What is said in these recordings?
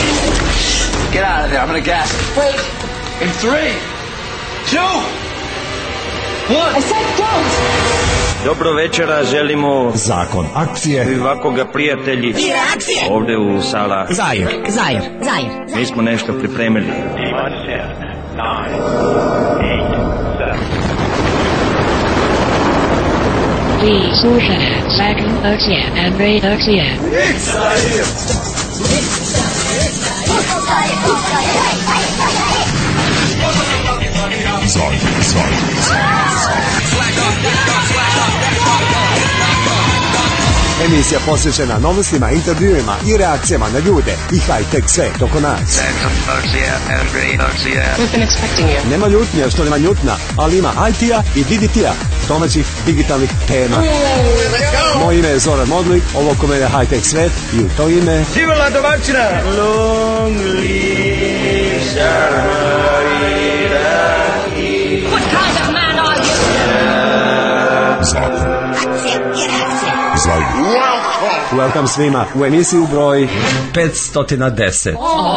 Get out of there, I'm gonna gas it. Wait. In 3, 2, 1. I said don't. Dobro večera, želimo Zakon akcije i ovako ga prijatelji I reakcije. ovde u sala. Zajer. Mi smo nešto pripremili. Vi slušate Zakon akcije and reakcije. Emisija posvećena novostima, intervjuima i reakcijama na ljude i high-tech svet oko nas. Nema ljutnja što nema ljutna, ali ima IT-a i DDT-a, domaćih digitalnih tema. Moje ime je Zoran Modlik, ovo kome je high-tech svet i u to ime... Živjela domaćina! Long live Sarmari. What kind of man are you? Zakon. Akcije i reakcije. Welcome svima u emisiju broj 510.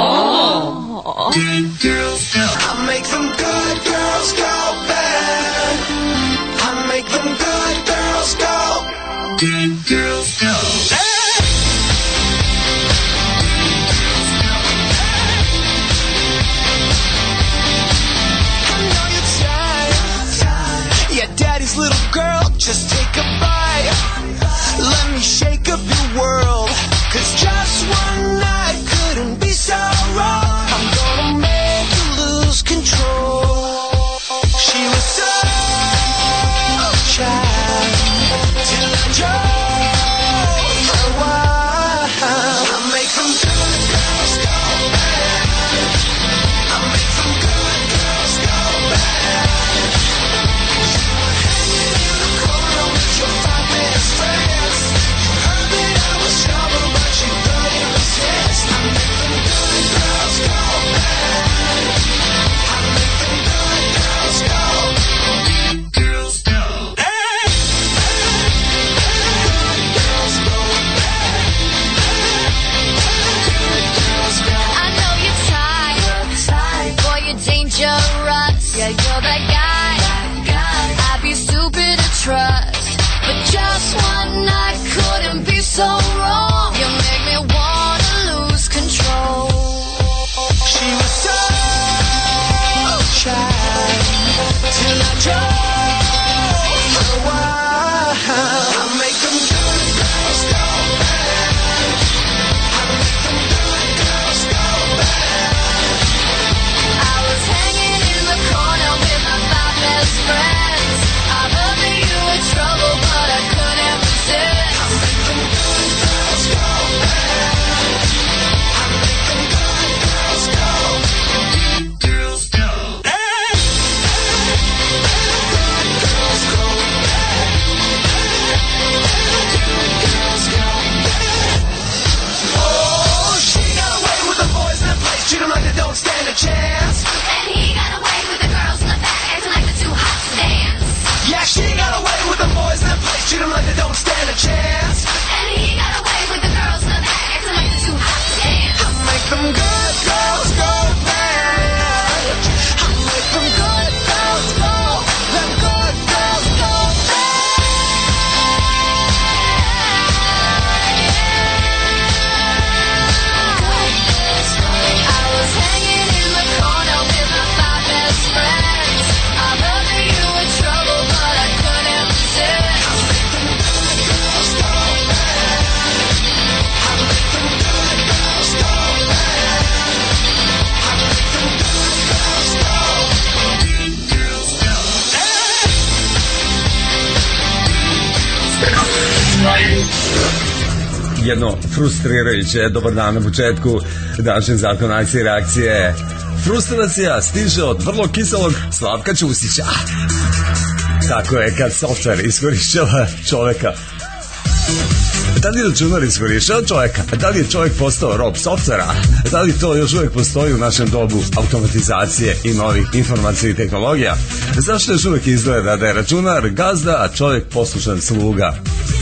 Daddy's little girl, just take a bite. Let me shake up your world, 'cause just one night couldn't be so wrong. I'm gonna make you lose control. She was so shy till I drove her wild. I make them good girls go bad. I make them good girls go bad. Your five best friends. You heard that I was trouble, but you couldn't resist. I make them good girls go bad. I make them good girls go. Girls go. Hey, good girls go bad. Good girls go. I know you're tired. Boy, you're dangerous. Yeah, you're that guy. I'd be stupid to trust. But just one night couldn't be so wrong. You make me wanna lose control. She was so shy till I drove her wild. I make them good girls go bad. I make them good girls go bad. I was hanging in the corner with my five best friends. I heard that you were trouble, but I couldn't resist. I make them good girls go bad. I make them good girls go. Girls go. Hey, good girls go bad. Good girls go bad. Oh, she got away with the boys in that place. Treat 'em like they don't stand a chance. And he got away with the girls in the back, acting like they're too hot to dance. Yeah, she got away with the boys in that place. Treat 'em like they don't stand a chance. And he got away with the girls in the back, acting like they're too hot to dance. I make them good girls go bad. I make them good girls go. Them good girls go I was hanging in the corner with my five best friends. I heard that you were trouble, but I couldn't resist. I make them good girls go bad. I make them good girls go bad. I make them good girls go. Girls go. Jedno frustrirajuće, dobar dan na početku današnjeg Zakona akcije i reakcije. Frustracija stiže od vrlo kiselog Slavka Ćusića. Tako je kad software iskorišćava čoveka. Da li računar iskorišćava čoveka? Da li je čovjek postao rob softvera? Da li to još uvijek postoji u našem dobu automatizacije i novih informacijskih tehnologija? Zašto još uvijek izgleda da je računar gazda, a čovjek poslušan sluga?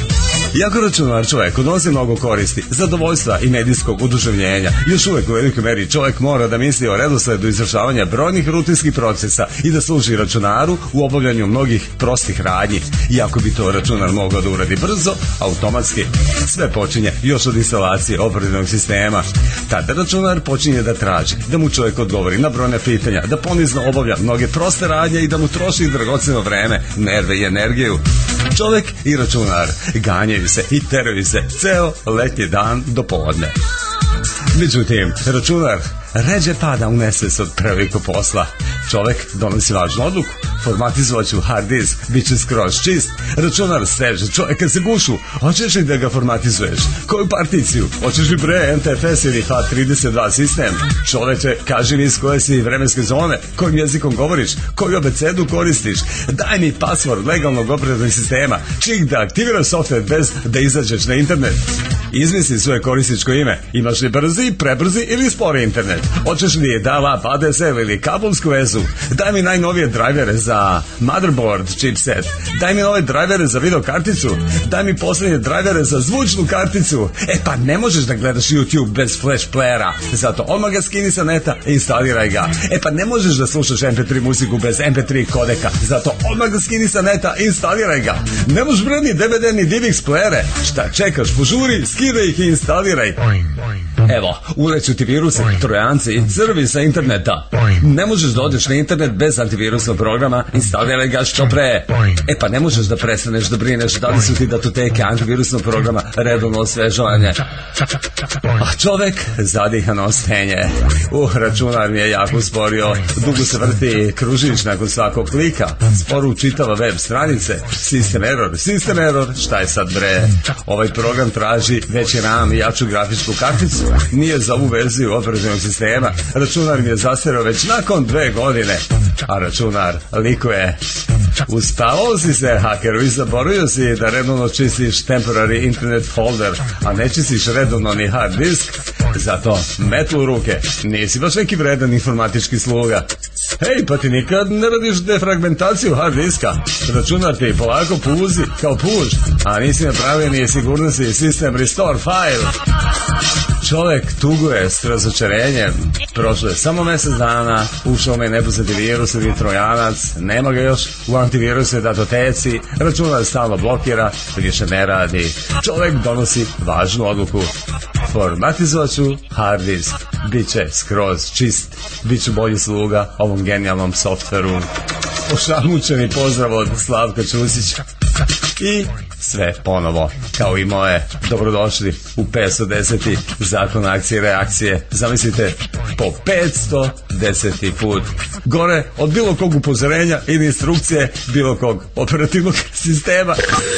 Iako računar čovjeku donosi mnogo koristi, zadovoljstva i medijskog oduševljenja, još uvijek u velikoj meri čovjek mora da misli o redosledu izvršavanja brojnih rutinskih procesa i da služi računaru u obavljanju mnogih prostih radnji. Iako bi to računar mogao da uradi brzo, automatski, sve počinje još od instalacije operativnog sistema. Tada računar počinje da traži, da mu čovjek odgovori na brojne pitanja, da ponizno obavlja mnoge proste radnje i da mu troši dragoceno vreme, nerve i energiju. Čovjek i računar ganjaju se i teraju se ceo letnji dan do podne. Međutim, računar ređe pada u nesvest od prevelikog posla. Čovjek donosi važnu odluku, formatizovaću hard disk, bit će skroz čist. Računar steže čovjeka za gušu, hoćeš li da ga formatizuješ? Koju particiju? Hoćeš li bre NTFS ili H32 sistem? Čoveče, kaži mi iz koje si vremenske zone, kojim jezikom govoriš, koju abecedu koristiš, daj mi password legalnog operativnog sistema, čik da aktiviraš software bez da izađeš na internet. Izmisli svoje korisničko ime, imaš li brzi, prebrzi ili spori internet? Hoćeš li dial-up, ADSL ili kabelsku vezu? Daj mi najnovije drajvere za motherboard chipset. Daj mi nove drajvere za video karticu. Daj mi poslednje drajvere za zvučnu karticu. Pa ne možeš da gledaš YouTube bez flash playera. Zato odmah ga skini sa neta i instaliraj ga. Pa ne možeš da slušaš MP3 muziku bez MP3 kodeka. Zato odmah ga skini sa neta i instaliraj ga. Ne možeš brani DVD ni DivX playere. Šta čekaš, požuri, skidaj ih i instaliraj. Evo, uleću ti viruse, trojanci i crvi sa interneta. Ne možeš da odeš na internet bez antivirusnog programa, instaliraj ga što pre. Pa ne možeš da prestaneš da brineš da li su ti datoteke antivirusnog programa redovno osvežavanje. A čovek zadihano ostenje. Računar mi je jako usporio, dugo se vrti kružić nakon svakog klika, sporo učitava web stranice, sistem error, šta je sad bre? Ovaj program traži veći RAM i jaču grafičku karticu, nije za ovu verziju operativnog sistema, računar mi je zastareo već nakon 2 godine, a računar likuje. Uspavao si se, hakeru, i zaboravio si da redovno čistiš temporary internet folder, a ne čistiš redovno ni hard disk, zato metlu u ruke, nisi baš neki vredan informatički sluga. Hej, pa ti nikad ne radiš defragmentaciju hard diska, računar ti polako puzi kao puž, a nisi napravio ni sigurnosni sistem restore file. Čovjek tuguje s razočarenjem. Prošlo je samo mjesec dana, ušao me nepoznati virus ili trojanac, nema ga još u antivirusnoj datoteci, računar stalno blokira, više ne radi. Čovjek donosi važnu odluku. Formatizovat ću hard disk, bit će skroz čist, bit ću bolji sluga ovom genijalnom softveru. Ošamučeni pozdrav od Slavka Ćusića. I sve ponovo, kao i moje, dobrodošli u 510. zakon akcije i reakcije. Zamislite, po 510. put. Gore od bilo kog upozorenja ili instrukcije bilo kog operativnog sistema.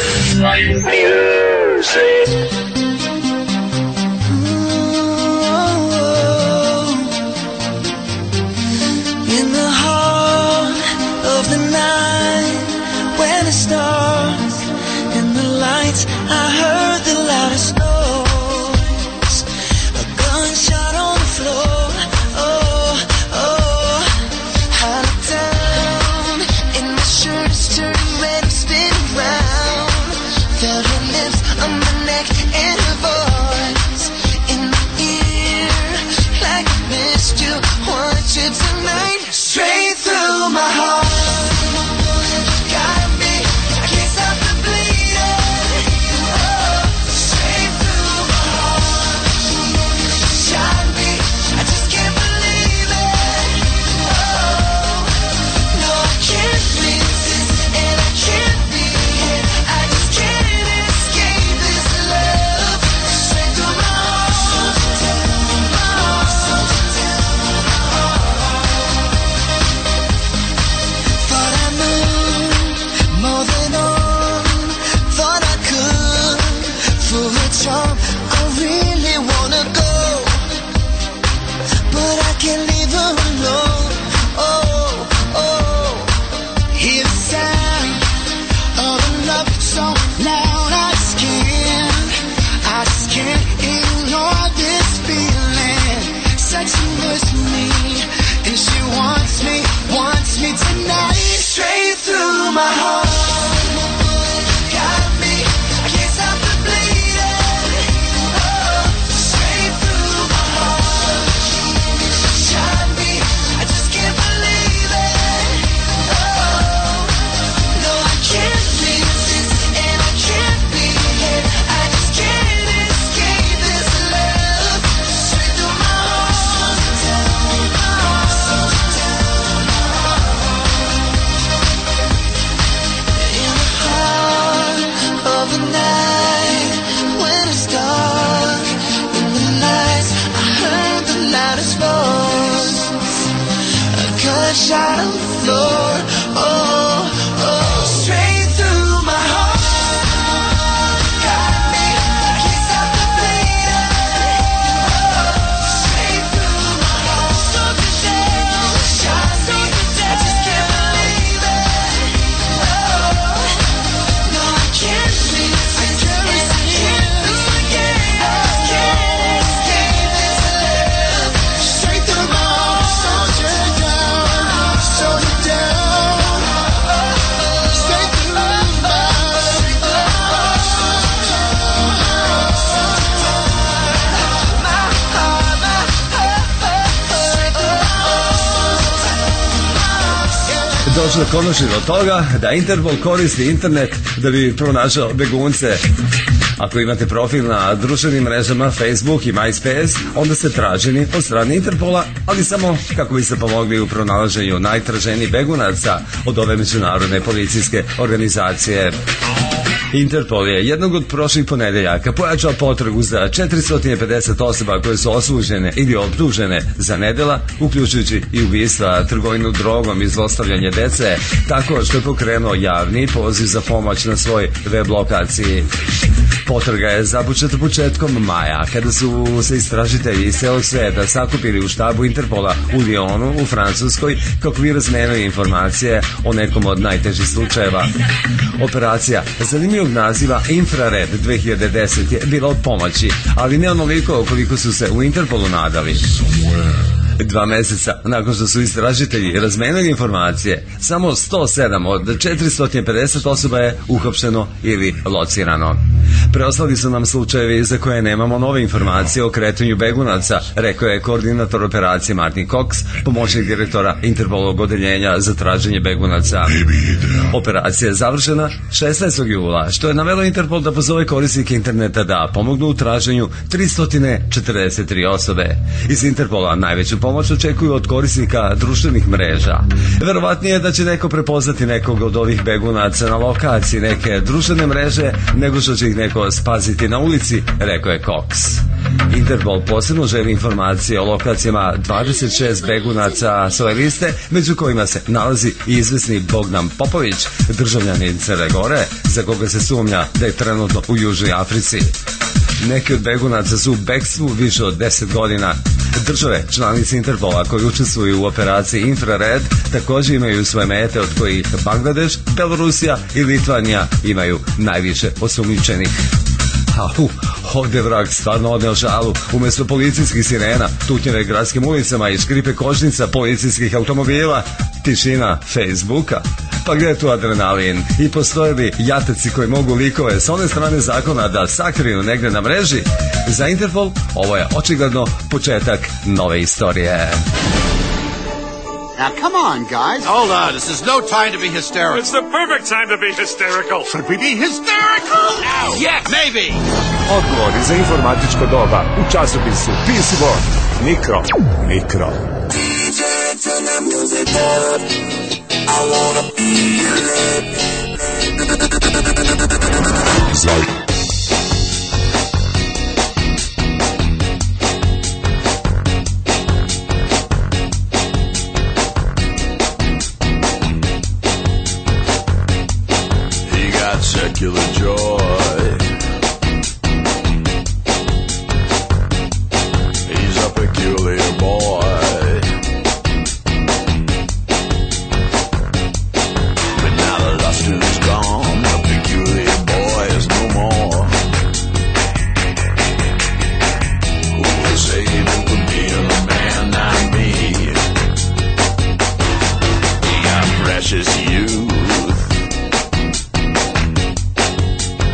In the heart of the night, when it starts and the lights, I heard the loudest noise, a gunshot on the floor. Oh, oh, I look down and my shirt is turning red and spinning round. Felt her lips on my neck and her voice in my ear, like I missed you, want you tonight. Straight through my heart. Got me, I can't stop the bleeding. Oh, straight through my heart. Shot me, I just can't believe it. Oh, no, I can't resist and I can't be hit. I just can't escape this love. Straight through my heart. Thought I moved more than on, thought I could. For a charm, I really wanna go, but I can't leave her alone. Oh, oh, hear the sound of a love song loud. I just can't ignore this feeling. Sexing with me, and she wants me tonight. Straight through my heart. Got me, I can't stop the touch out on the floor. Oh, oh, straight through my heart. Got me, can't stop the bleeding. Oh, straight through my heart. Slow me down, shot me. I just can't believe it. Oh, no, I can't resist, and I can't lose the game. I can't escape this love. Straight through my heart, soldier down, soldier down. Straight through my heart. Došlo konačno do toga da Interpol koristi internet da bi pronašao begunce. Ako imate profil na društvenim mrežama Facebook i MySpace, onda ste traženi od strane Interpola, ali samo kako biste pomogli u pronalaženju najtraženijih begunaca od ove međunarodne policijske organizacije. Interpol je jednog od prošlih ponedeljaka pojačao potragu za 450 osoba koje su osuđene ili optužene za nedela, uključujući i ubistva, trgovinu drogom i zlostavljanje dece, tako što je pokrenuo javni poziv za pomoć na svoj web lokaciji. Potraga je započeta početkom maja, kada su se istražitelji iz celog sveta sakupili u štabu Interpola u Lyonu, u Francuskoj, kako bi razmenili informacije o nekom od najtežih slučajeva. Operacija zanimljivog naziva Infrared 2010 je bila od pomoći, ali ne onoliko koliko su se u Interpolu nadali. 2 meseca nakon što su istražitelji razmenili informacije, samo 107 od 450 osoba je uhapšeno ili locirano. Preostali su nam slučajevi za koje nemamo nove informacije o kretanju begunaca, rekao je koordinator operacije Martin Cox, pomoćnik direktora Interpolovog odeljenja za traženje begunaca. Operacija je završena 16. jula, što je navelo Interpol da pozove korisnike interneta da pomognu u traženju 343 osobe. Iz Interpola najveću pomoć očekuju od korisnika društvenih mreža. Verovatnije je da će neko prepoznati nekog od ovih begunaca na lokaciji neke društvene mreže nego što će ih neko spaziti na ulici, rekao je Cox. Interpol posebno želi informacije o lokacijama 26 begunaca s ove liste, među kojima se nalazi i izvesni Bogdan Popović, državljanin Crne Gore, za koga se sumnja da je trenutno u Južnoj Africi. Neki od begunaca su u bekstvu više od 10 godina. Države članice Interpola koji učestvuju u operaciji Infrared također imaju svoje mete, od kojih Bangladeš, Belorusija i Litvanija imaju najviše osumnjičenih. Ovdje je vrag stvarno odneo šalu. Umjesto policijskih sirena, tutnjeve gradskim ulicama i škripe kočnica policijskih automobila, tišina Facebooka. Pa gdje je tu adrenalin? I postoje li jataci koji mogu likove s one strane zakona da sakriju negdje na mreži? Za Interpol ovo je očigledno početak nove istorije. Now, come on, guys. Hold on, this is no time to be hysterical. It's the perfect time to be hysterical. Should we be hysterical? Now, yeah, maybe. Odgovori za informatičko doba u časopisu PC World. Mikro. DJ, turn that music up. I wanna feel it. Secular joy. He's a peculiar boy. But now the luster is gone, the peculiar boy is no more. Who will save him from being a man, not me? He got precious youth.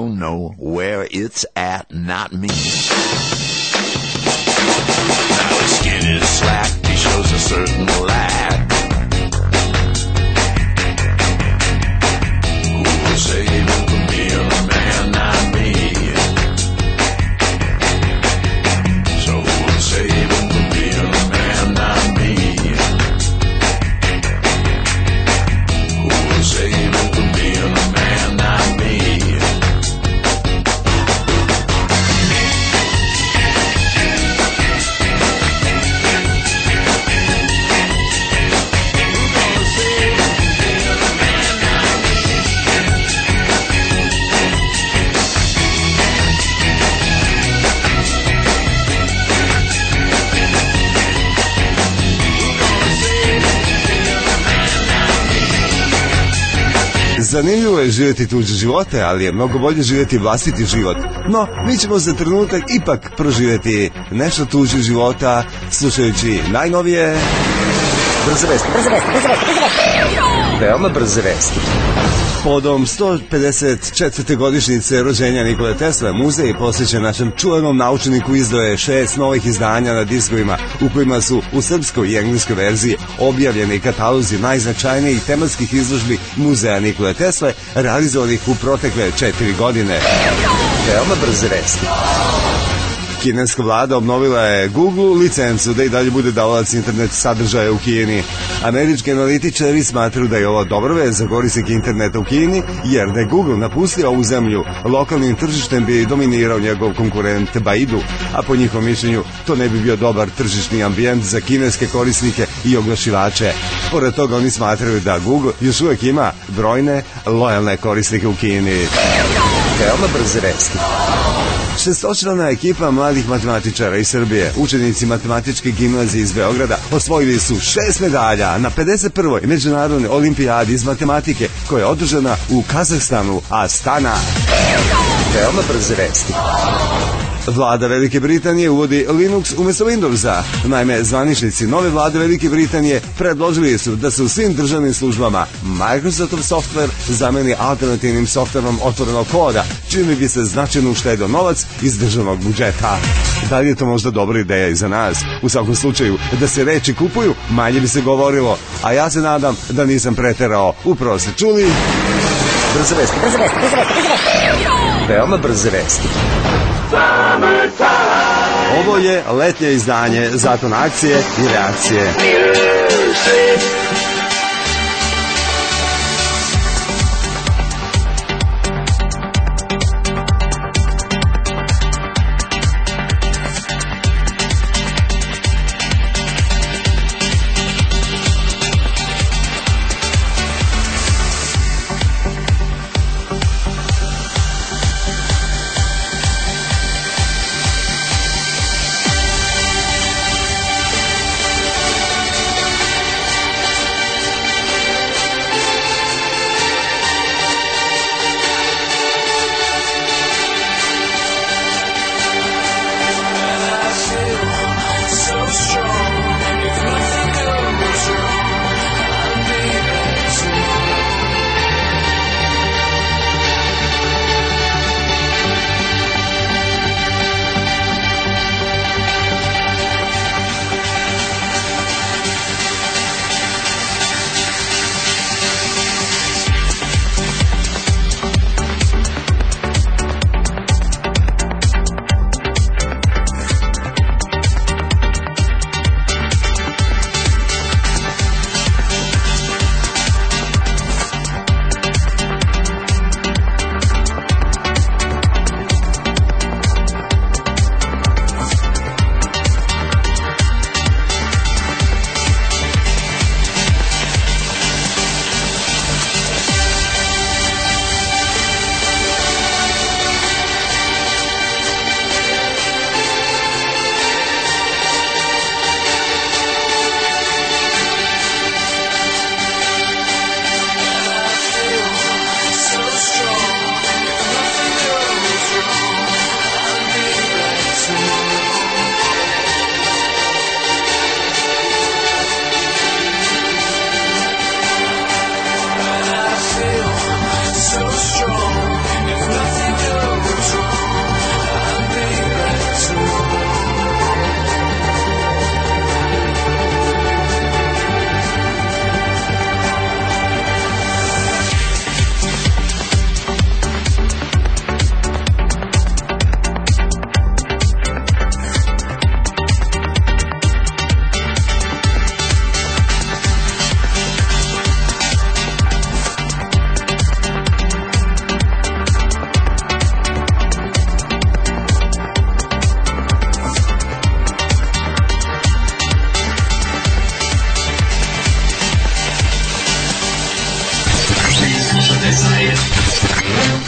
don't know where it's at, not me. Now his skin is slack, he shows a certain lack. Who will save him from being a man, not me? So who will save him from being a man, not me? Who will save him from being a man, not me? Zanimljivo je živjeti tuđe živote, ali je mnogo bolje živjeti vlastiti život. No, mi ćemo za trenutak ipak proživjeti nešto tuđe života, slušajući najnovije... Brze vesti. Veoma brze vesti. Podom 154. godišnjice rođenja Nikole Tesle, muzej posvećen našem čuvenom naučniku izdao je 6 novih izdanja na diskovima u kojima su u srpskoj i engleskoj verziji objavljeni katalozi najznačajnijih tematskih izložbi muzeja Nikole Tesle realizovanih u protekle 4 godine. Veoma brze vesti. Kineska vlada obnovila je Google licencu da i dalje bude davalac internet sadržaja u Kini. Američki analitičari smatraju da je ovo dobra vest za korisnike interneta u Kini, jer da je Google napustio ovu zemlju, lokalnim tržištem bi dominirao njegov konkurent Baidu, a po njihovom mišljenju to ne bi bio dobar tržišni ambijent za kineske korisnike i oglašivače. Pored toga oni smatraju da Google još uvijek ima brojne lojalne korisnike u Kini. Veoma brze vesti. Šestočlana ekipa mladih matematičara iz Srbije, učenici matematičke gimnazije iz Beograda, osvojili su 6 medalja na 51. međunarodnoj olimpijadi iz matematike koja je održana u Kazahstanu, Astana. Veoma brze vesti. Vlada Velike Britanije uvodi Linux umjesto Windowsa. Naime, zvaničnici nove vlade Velike Britanije predložili su da se u svim državnim službama Microsoftov software zameni alternativnim softverom otvorenog koda, čime bi se značajno uštedio novac iz državnog budžeta. Da li je to možda dobra ideja i za nas? U svakom slučaju, da se reči kupuju, manje bi se govorilo, a ja se nadam da nisam preterao. Upravo ste čuli... Brze vesti. Veoma brze vesti. Ovo je letnje izdanje Zakona akcije i reakcije.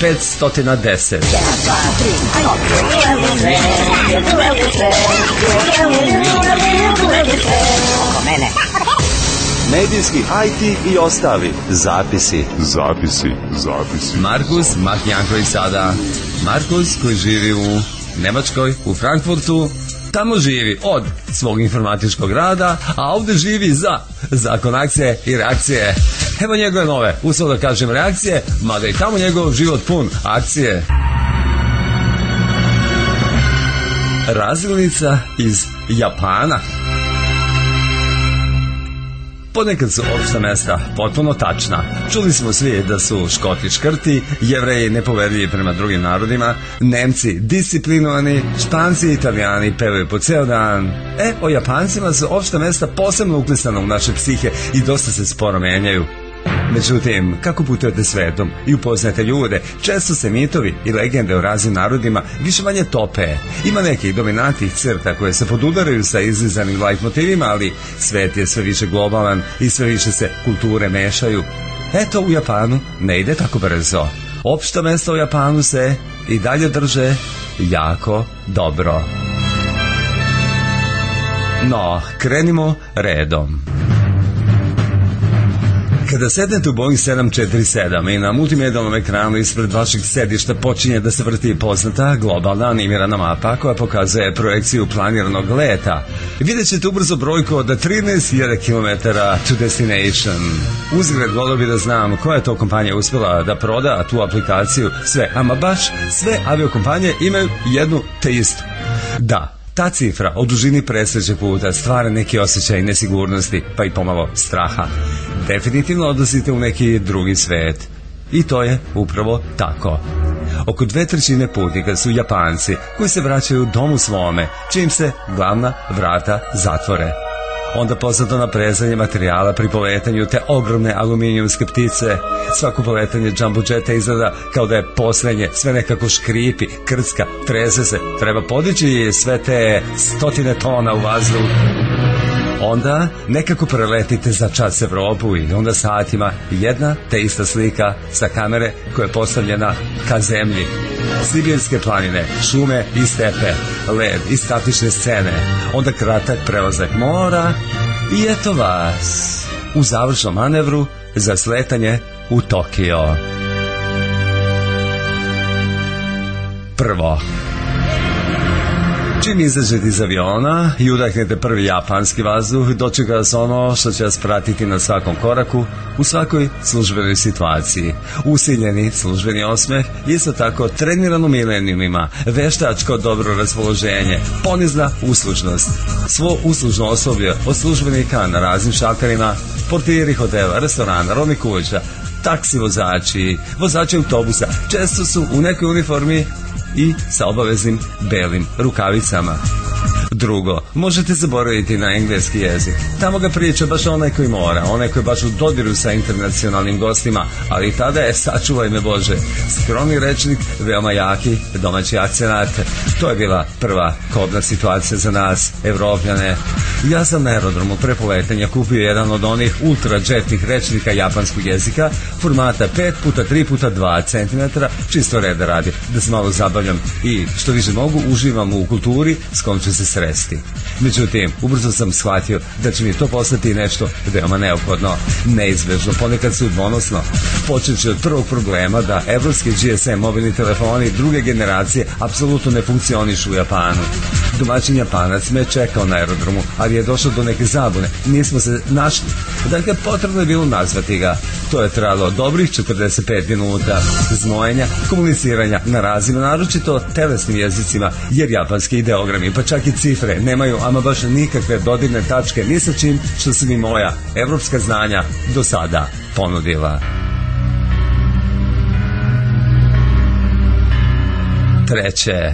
510. Medijski IT i ostali zapisi. Markus Mark-Janković sada. Markus koji živi u Nemačkoj, u Frankfurtu. Tamo živi od svog informatičkog rada, a ovdje živi za zakon akcije i reakcije. Evo njegove nove, uslov da kažem reakcije, mada i tamo njegov život pun akcije. Razglednica iz Japana. Ponekad su opšta mesta potpuno tačna. Čuli smo svi da su Škoti škrti, Jevreji nepoverljivi prema drugim narodima, Nemci disciplinovani, Španci i Italijani pevaju po ceo dan. O Japancima su opšta mesta posebno uklesana u naše psihe i dosta se sporo menjaju. Međutim, kako putujete svetom i upoznate ljude, često se mitovi i legende o raznim narodima više manje tope. Ima nekih dominantnih crta koje se podudaraju sa izlizanim life motivima, ali svet je sve više globalan i sve više se kulture mešaju. Eto, u Japanu ne ide tako brzo. Opšta mesta u Japanu se i dalje drže jako dobro. No, krenimo redom. Kada sednete u Boeing 747 i na multimedijalnom ekranu ispred vašeg sedišta počinje da se vrti poznata globalna animirana mapa koja pokazuje projekciju planiranog leta, vidjet ćete ubrzo brojku od 13.000 km to destination. Uzgled volio bi da znam koja je to kompanija uspjela da proda tu aplikaciju, sve, ama baš sve aviokompanije imaju jednu te istu. Da, ta cifra o dužini presreće puta stvara neki osjećaj nesigurnosti, pa i pomalo straha. Definitivno odlazite u neki drugi svet. I to je upravo tako. Oko 2/3 putnika su Japanci koji se vraćaju domu svome, čim se glavna vrata zatvore. Onda poznato naprezanje materijala pri poletanju te ogromne aluminijumske ptice. Svako poletanje jumbo jeta izgleda kao da je posljednje, sve nekako škripi, krcka, trese se, treba podići sve te 100 tona u vazduh. Onda nekako preletite za čas Evropu i onda satima jedna te ista slika sa kamere koja je postavljena ka zemlji. Sibirske planine, šume i stepe, led i statične scene, onda kratak prelazak mora i eto vas u završnom manevru za sletanje u Tokio. Prvo, čim izađete iz aviona i udahnete prvi japanski vazduh, dočeka vas ono što će vas pratiti na svakom koraku, u svakoj službenoj situaciji. Usiljeni službeni osmeh, isto tako trenirano milenijumima, veštačko dobro raspoloženje, ponizna uslužnost. Svo uslužno osoblje od službenika na raznim šalterima, portiri hotela, restorana, robnih kuća, taksi vozači, vozači autobusa, često su u nekoj uniformi i sa obaveznim belim rukavicama. Drugo, možete zaboraviti na engleski jezik. Tamo ga priča baš onaj koji mora, onaj koji baš u dodiru sa internacionalnim gostima, ali tada je, sačuvaj me Bože, skromni rečnik, veoma jaki domaći akcenat. To je bila prva kobna situacija za nas, Evropljane. Ja sam na aerodromu pre poletanja kupio jedan od onih ultrajetnih rečnika japanskog jezika, formata 5x3x2 cm, čisto reda radi, da se malo zabavljam i što više mogu uživam u kulturi s kojom ću se sresti. Međutim, ubrzo sam shvatio da će mi to postati nešto veoma neophodno, neizbežno, ponekad sudbonosno. Počeći od prvog problema da evropski GSM mobilni telefoni druge generacije apsolutno ne funkcionišu u Japanu. Domaćin Japanac me čekao na aerodromu, ali je došao do neke zabune. Nismo se našli. Dakle, potrebno je bilo nazvati ga. To je trajalo dobrih 45 minuta znojenja, komuniciranja na razima, naročito telesnim jezicima, jer japanski ideogrami, pa čak i cifre, nemaju ama baš nikakve dodirne tačke ni sa čim što su mi moja evropska znanja do sada ponudila. Treće,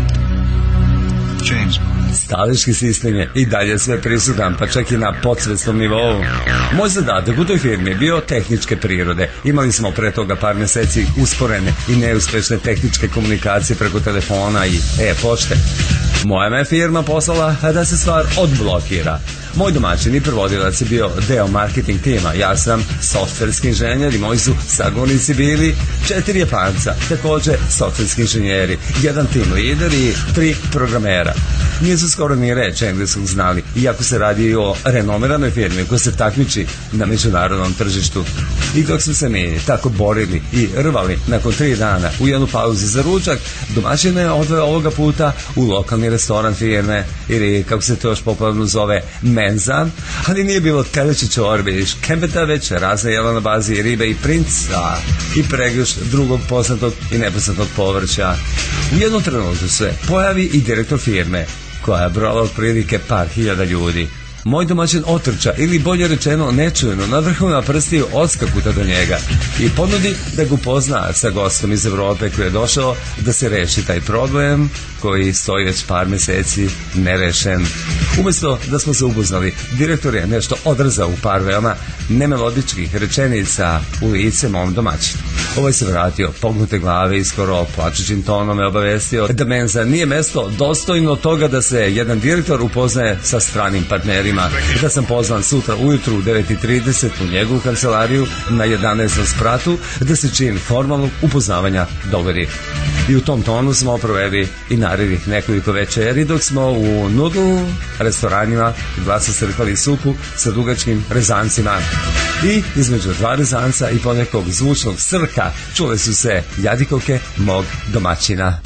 staleški sistem je i dalje sve prisutan, pa čak i na podsvesnom nivou. Moj zadatak u toj firmi je bio tehničke prirode. Imali smo pre toga par meseci usporene i neuspešne tehničke komunikacije preko telefona i e-pošte. Moja me firma poslala da se stvar odblokira. Moj domaćin i prevodilac je bio deo marketing tima, ja sam softverski inženjer i moji su sagovornici bili 4 Japanca, takođe softverski inženjeri, 1 team lider i 3 programera. Nisu skoro ni reč engleskog znali, iako se radi o renomiranoj firmi koja se takmiči na međunarodnom tržištu. I dok smo se mi tako borili i rvali nakon 3 dana u jednu pauzi za ručak, domaćin je odveo ovoga puta u lokalni restoran firme, ili kako se to još popularno zove, menza, ali nije bilo teleće čorbe i škembeta, već razne jela na bazi ribe i princa i pregrš drugog poznatog i nepoznatog povrća. U jednom trenutku se pojavi i direktor firme, koja je brala otprilike par hiljada ljudi. Moj domaćin otrča, ili bolje rečeno nečujeno, na vrhovna prstiju odskakuta do njega i ponudi da ga upozna sa gostom iz Evrope koji je došao da se reši taj problem koji stoji već par meseci nerešen. Umesto da smo se upoznali, direktor je nešto odrzao u par veoma nemelodičkih rečenica u lice mom domaćinu. Ovaj se vratio pognute glave i skoro plačućim tonom me obavestio da menza nije mesto dostojno toga da se jedan direktor upoznaje sa stranim partnerima, da sam pozvan sutra ujutru u 9:30 u njegovu kancelariju na 11. spratu da se čin formalnog upoznavanja dogodi. I u tom tonu smo proveli i narednih nekoliko večeri dok smo u nudl restoranima glasa crkvali supu sa dugačkim rezancima. I između 2 rezanca i ponekog zvučnog srka čule su se jadikovke mog domaćina.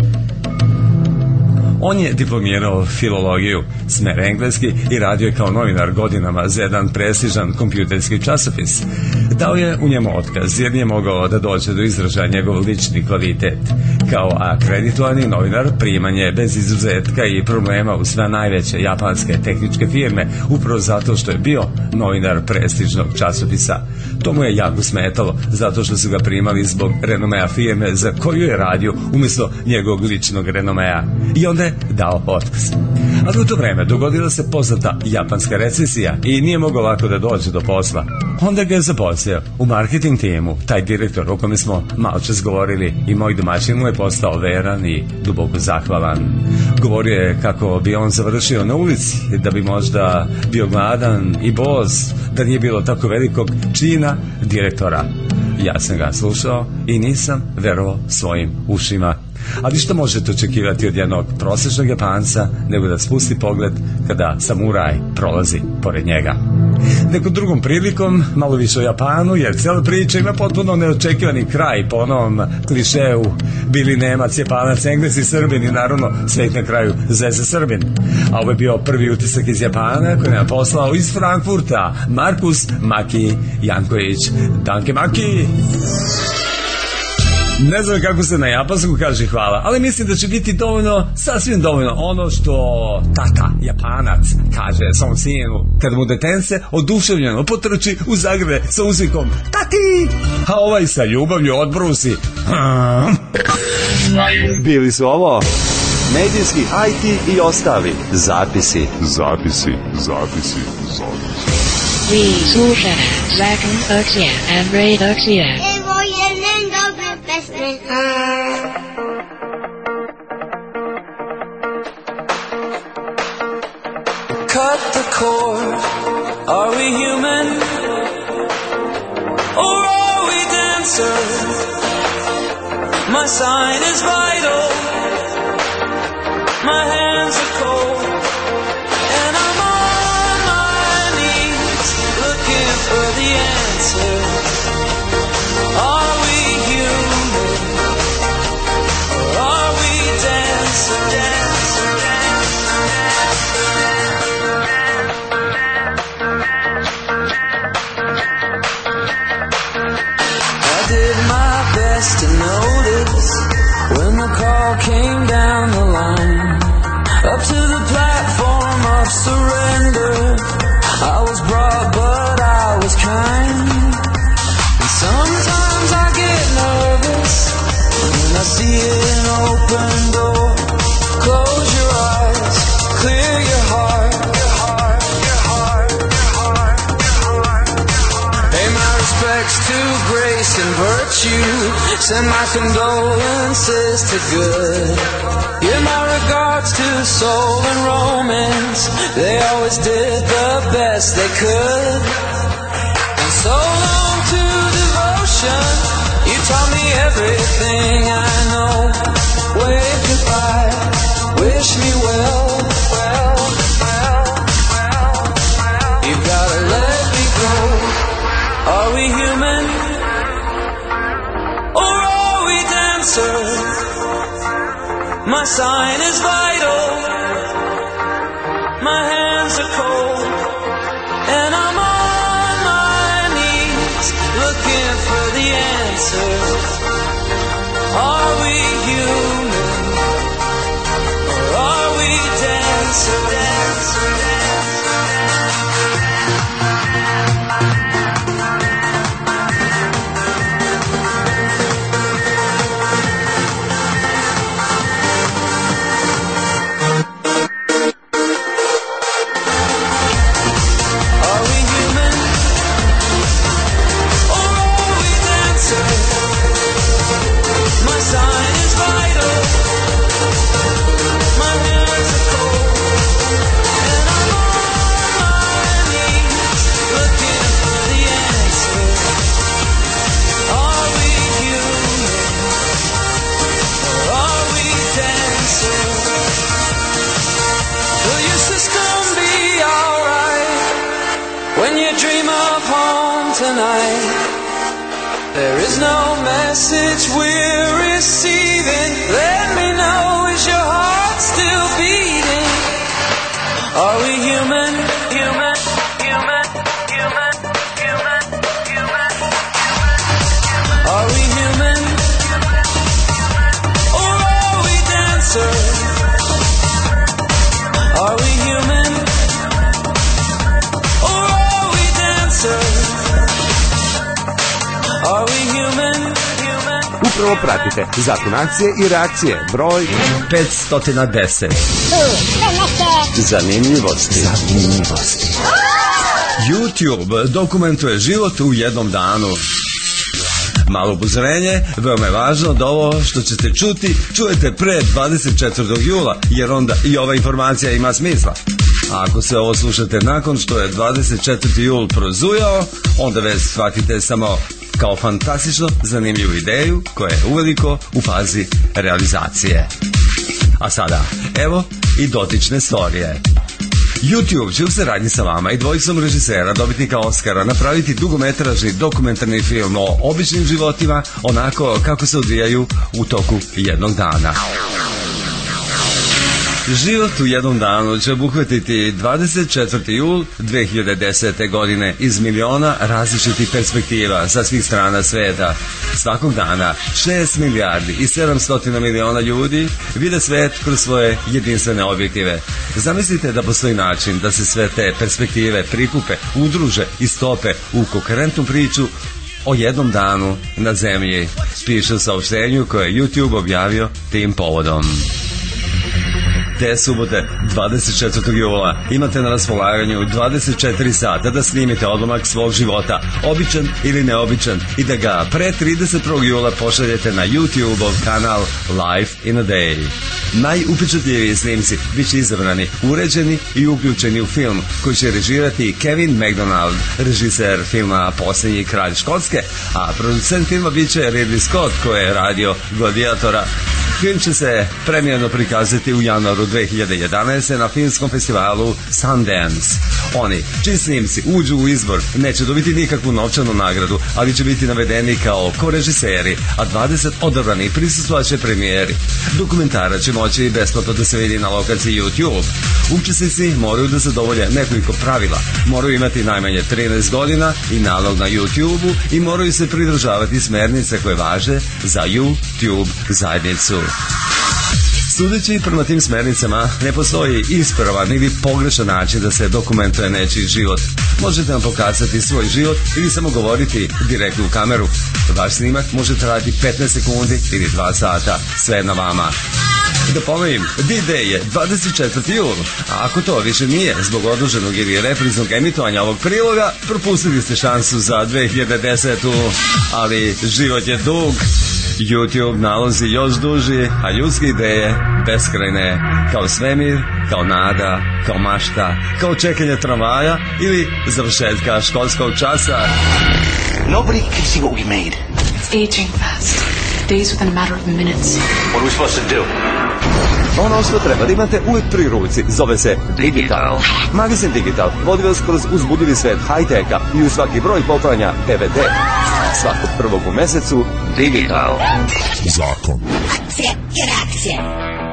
On je diplomirao filologiju, smer engleski, i radio je kao novinar godinama za jedan prestižan kompjuterski časopis. Dao je u njemu otkaz jer nije mogao da dođe do izražaja njegov lični kvalitet. Kao akreditovani novinar priman je bez izuzetka i problema u sve najveće japanske tehničke firme, upravo zato što je bio novinar prestižnog časopisa. To mu je jako smetalo, zato što su ga primali zbog renomea firme za koju je radio umjesto njegovog ličnog renomea. I onda je dao otkaz. Ali u to vreme dogodila se poznata japanska recesija i nije mogao lako da dođe do posla. Onda ga je zaposlio u marketing timu, taj direktor o kome smo malo čas govorili, i moj domaćin mu je postao veran i duboko zahvalan. Govorio je kako bi on završio na ulici, da bi možda bio gladan i bos, da nije bilo tako velikog čina direktora. Ja sam ga slušao i nisam verovao svojim ušima. Ali što možete očekivati od jednog prosječnog Japanca nego da spusti pogled kada samuraj prolazi pored njega? Nekom drugom prilikom, malo više o Japanu, jer cijela priča ima potpuno neočekivani kraj po onom klišeu bili Nemac, Japanac, Engles i Srbin i naravno svet na kraju zeze Srbin. A ovo je bio prvi utisak iz Japana koji nam poslao iz Frankfurta Markus Maki Janković. Danke Maki! Ne znam kako se na japansku kaže hvala, ali mislim da će biti dovoljno, sasvim dovoljno ono što tata, Japanac, kaže svom sinu kad mu detence oduševljeno potrči u zagrade sa uzvikom tati, a ovaj sa ljubavlju odbrusi. Bili su ovo medijski, IT i ostali zapisi. Vi slušate Zakon Akcija and Raid Akcija. Evo jedne dobre pesme. Cut the cord. Are we human? Or are we dancers? My sign is vital. My hands are cold. And I'm on my knees looking for the answer. Are we human? Or are we dancers? I did my best to notice when the call came down the line, up to the platform of surrender. I was brought, but I was kind. And sometimes I get nervous when I see an open door. Close your eyes, clear your heart. Pay my respects to grace and virtue. Send my condolences to good. Give my regards to soul and romance. They always did the best could. And so long to devotion. You taught me everything I know. Wave goodbye, wish me well. You gotta let me go. Are we human? Or are we dancers? My sign is vital. My hands are cold. And I'm on my knees looking for the answers. Are we human? Or are we dancers? There is no message we're receiving. Let me know, is your heart still beating? Are we human? Human, human, human, human, human. Are we human? Or are we dancers? Are we human? Or are we dancers? Are we human? Upravo pratite Zakon akcije i reakcije, broj 510. Zanimljivosti. YouTube dokumentuje život u jednom danu. Malo upozorenje, veoma je važno da ovo što ćete čuti, čujete pre 24. jula, jer onda i ova informacija ima smisla. A ako se ovo slušate nakon što je 24. jul prozujao, onda već shvatite samo kao fantastično zanimljivu ideju koja je uveliko u fazi realizacije. A sada, evo i dotične storije. YouTube će u saradnji sa vama i dvojicom režisera dobitnika Oscara napraviti dugometražni dokumentarni film o običnim životima, onako kako se odvijaju u toku jednog dana. Život u jednom danu će obuhvatiti 24. jul 2010. godine iz miliona različitih perspektiva sa svih strana sveta. Svakog dana 6 milijardi i 700 miliona ljudi vide svet kroz svoje jedinstvene objektive. Zamislite da postoji način da se sve te perspektive prikupe, udruže i stope u koherentnu priču o jednom danu na zemlji, piše u saopštenju koje je YouTube objavio tim povodom. Te subote, 24. jula, imate na raspolaganju 24 sata da snimite odlomak svog života, običan ili neobičan, i da ga pre 31. jula pošaljete na YouTube-ov kanal Life in a Day. Najupečatljiviji snimci bit će izabrani, uređeni i uključeni u film koji će režirati Kevin MacDonald, režiser filma Posljednji kralj Škotske, a producent filma bit će Ridley Scott koji je radio Gladiatora. Film će se premijerno prikazati u januaru 2011. na filmskom festivalu Sundance. Oni, čiji snimci uđu u izbor, neće dobiti nikakvu novčanu nagradu, ali će biti navedeni kao korežiseri, a 20 odabranih prisustvovaće premijeri. Dokumentara će moći besplatno da se vidi na lokaciji YouTube. Učesnici moraju da zadovolje nekoliko pravila. Moraju imati najmanje 13 godina i nalog na YouTube-u i moraju se pridržavati smernice koje važe za YouTube zajednicu. Sudeći prema tim smernicama, ne postoji ispravan ili pogrešan način da se dokumentuje nečiji život. Možete nam pokazati svoj život ili samo govoriti direktno u kameru. Vaš snimak može trajati 15 sekundi ili 2 sata, sve na vama. Da ponovim, D-Day je 24. jul, a ako to više nije zbog odloženog ili repriznog emitovanja ovog priloga, propustili ste šansu za 2010. Ali život je dug YouTube nalozi još duži, a ljudske ideje beskrajne, kao svemir, kao nada, kao mašta, kao čekanje tramvaja ili završetka školskog časa. Nobody can see what we made. It's aging fast. Days within a matter of minutes. What are we supposed to do? Ono što treba da imate uvijek pri ruci zove se Digital. Magazin Digital vodi vas kroz uzbudljivi svet high-teka i u svaki broj poklanja DVD. Svakog prvog u mesecu Digital. Zakon. Akcija, jer akcija.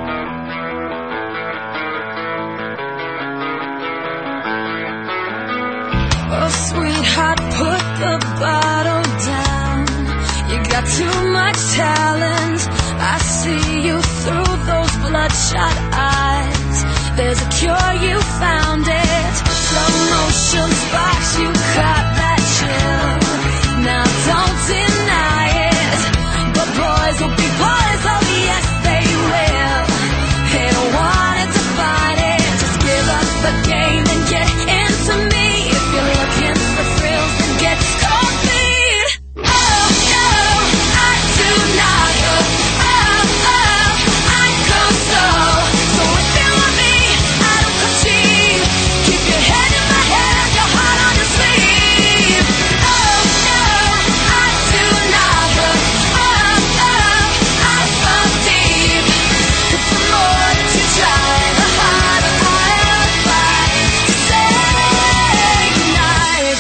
Oh, sweetheart, put the bottle down. You got too much talent. I see you through those bloodshot eyes. There's a cure, you found it. Slow motion sparks, you caught that chill. Now don't deny it. But boys will be boys, oh yes they will. They don't want it to fight it. Just give up the game and get into me. If you're looking for thrills, then get cold feet. Oh no, I do not look. Oh, I go slow. So if you want me, I don't come cheap. Keep your head in my head, your heart on your sleeve. Oh no, I do not look. I fall deep. 'Cause the more that you try, the harder I'll fight to say goodnight.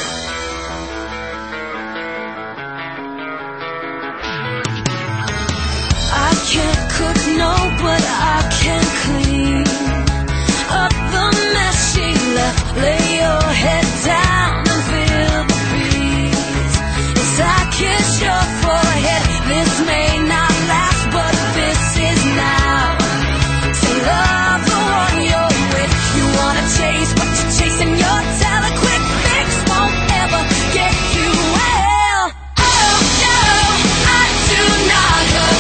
I can't cook, no, but I can clean up the mess she left. Lay your head down and feel the breeze as I kiss your forehead. This may not last, but this is now. So love the one you're with. You wanna chase, but you're chasing your tail. A quick fix won't ever get you well. Oh no, I do not look.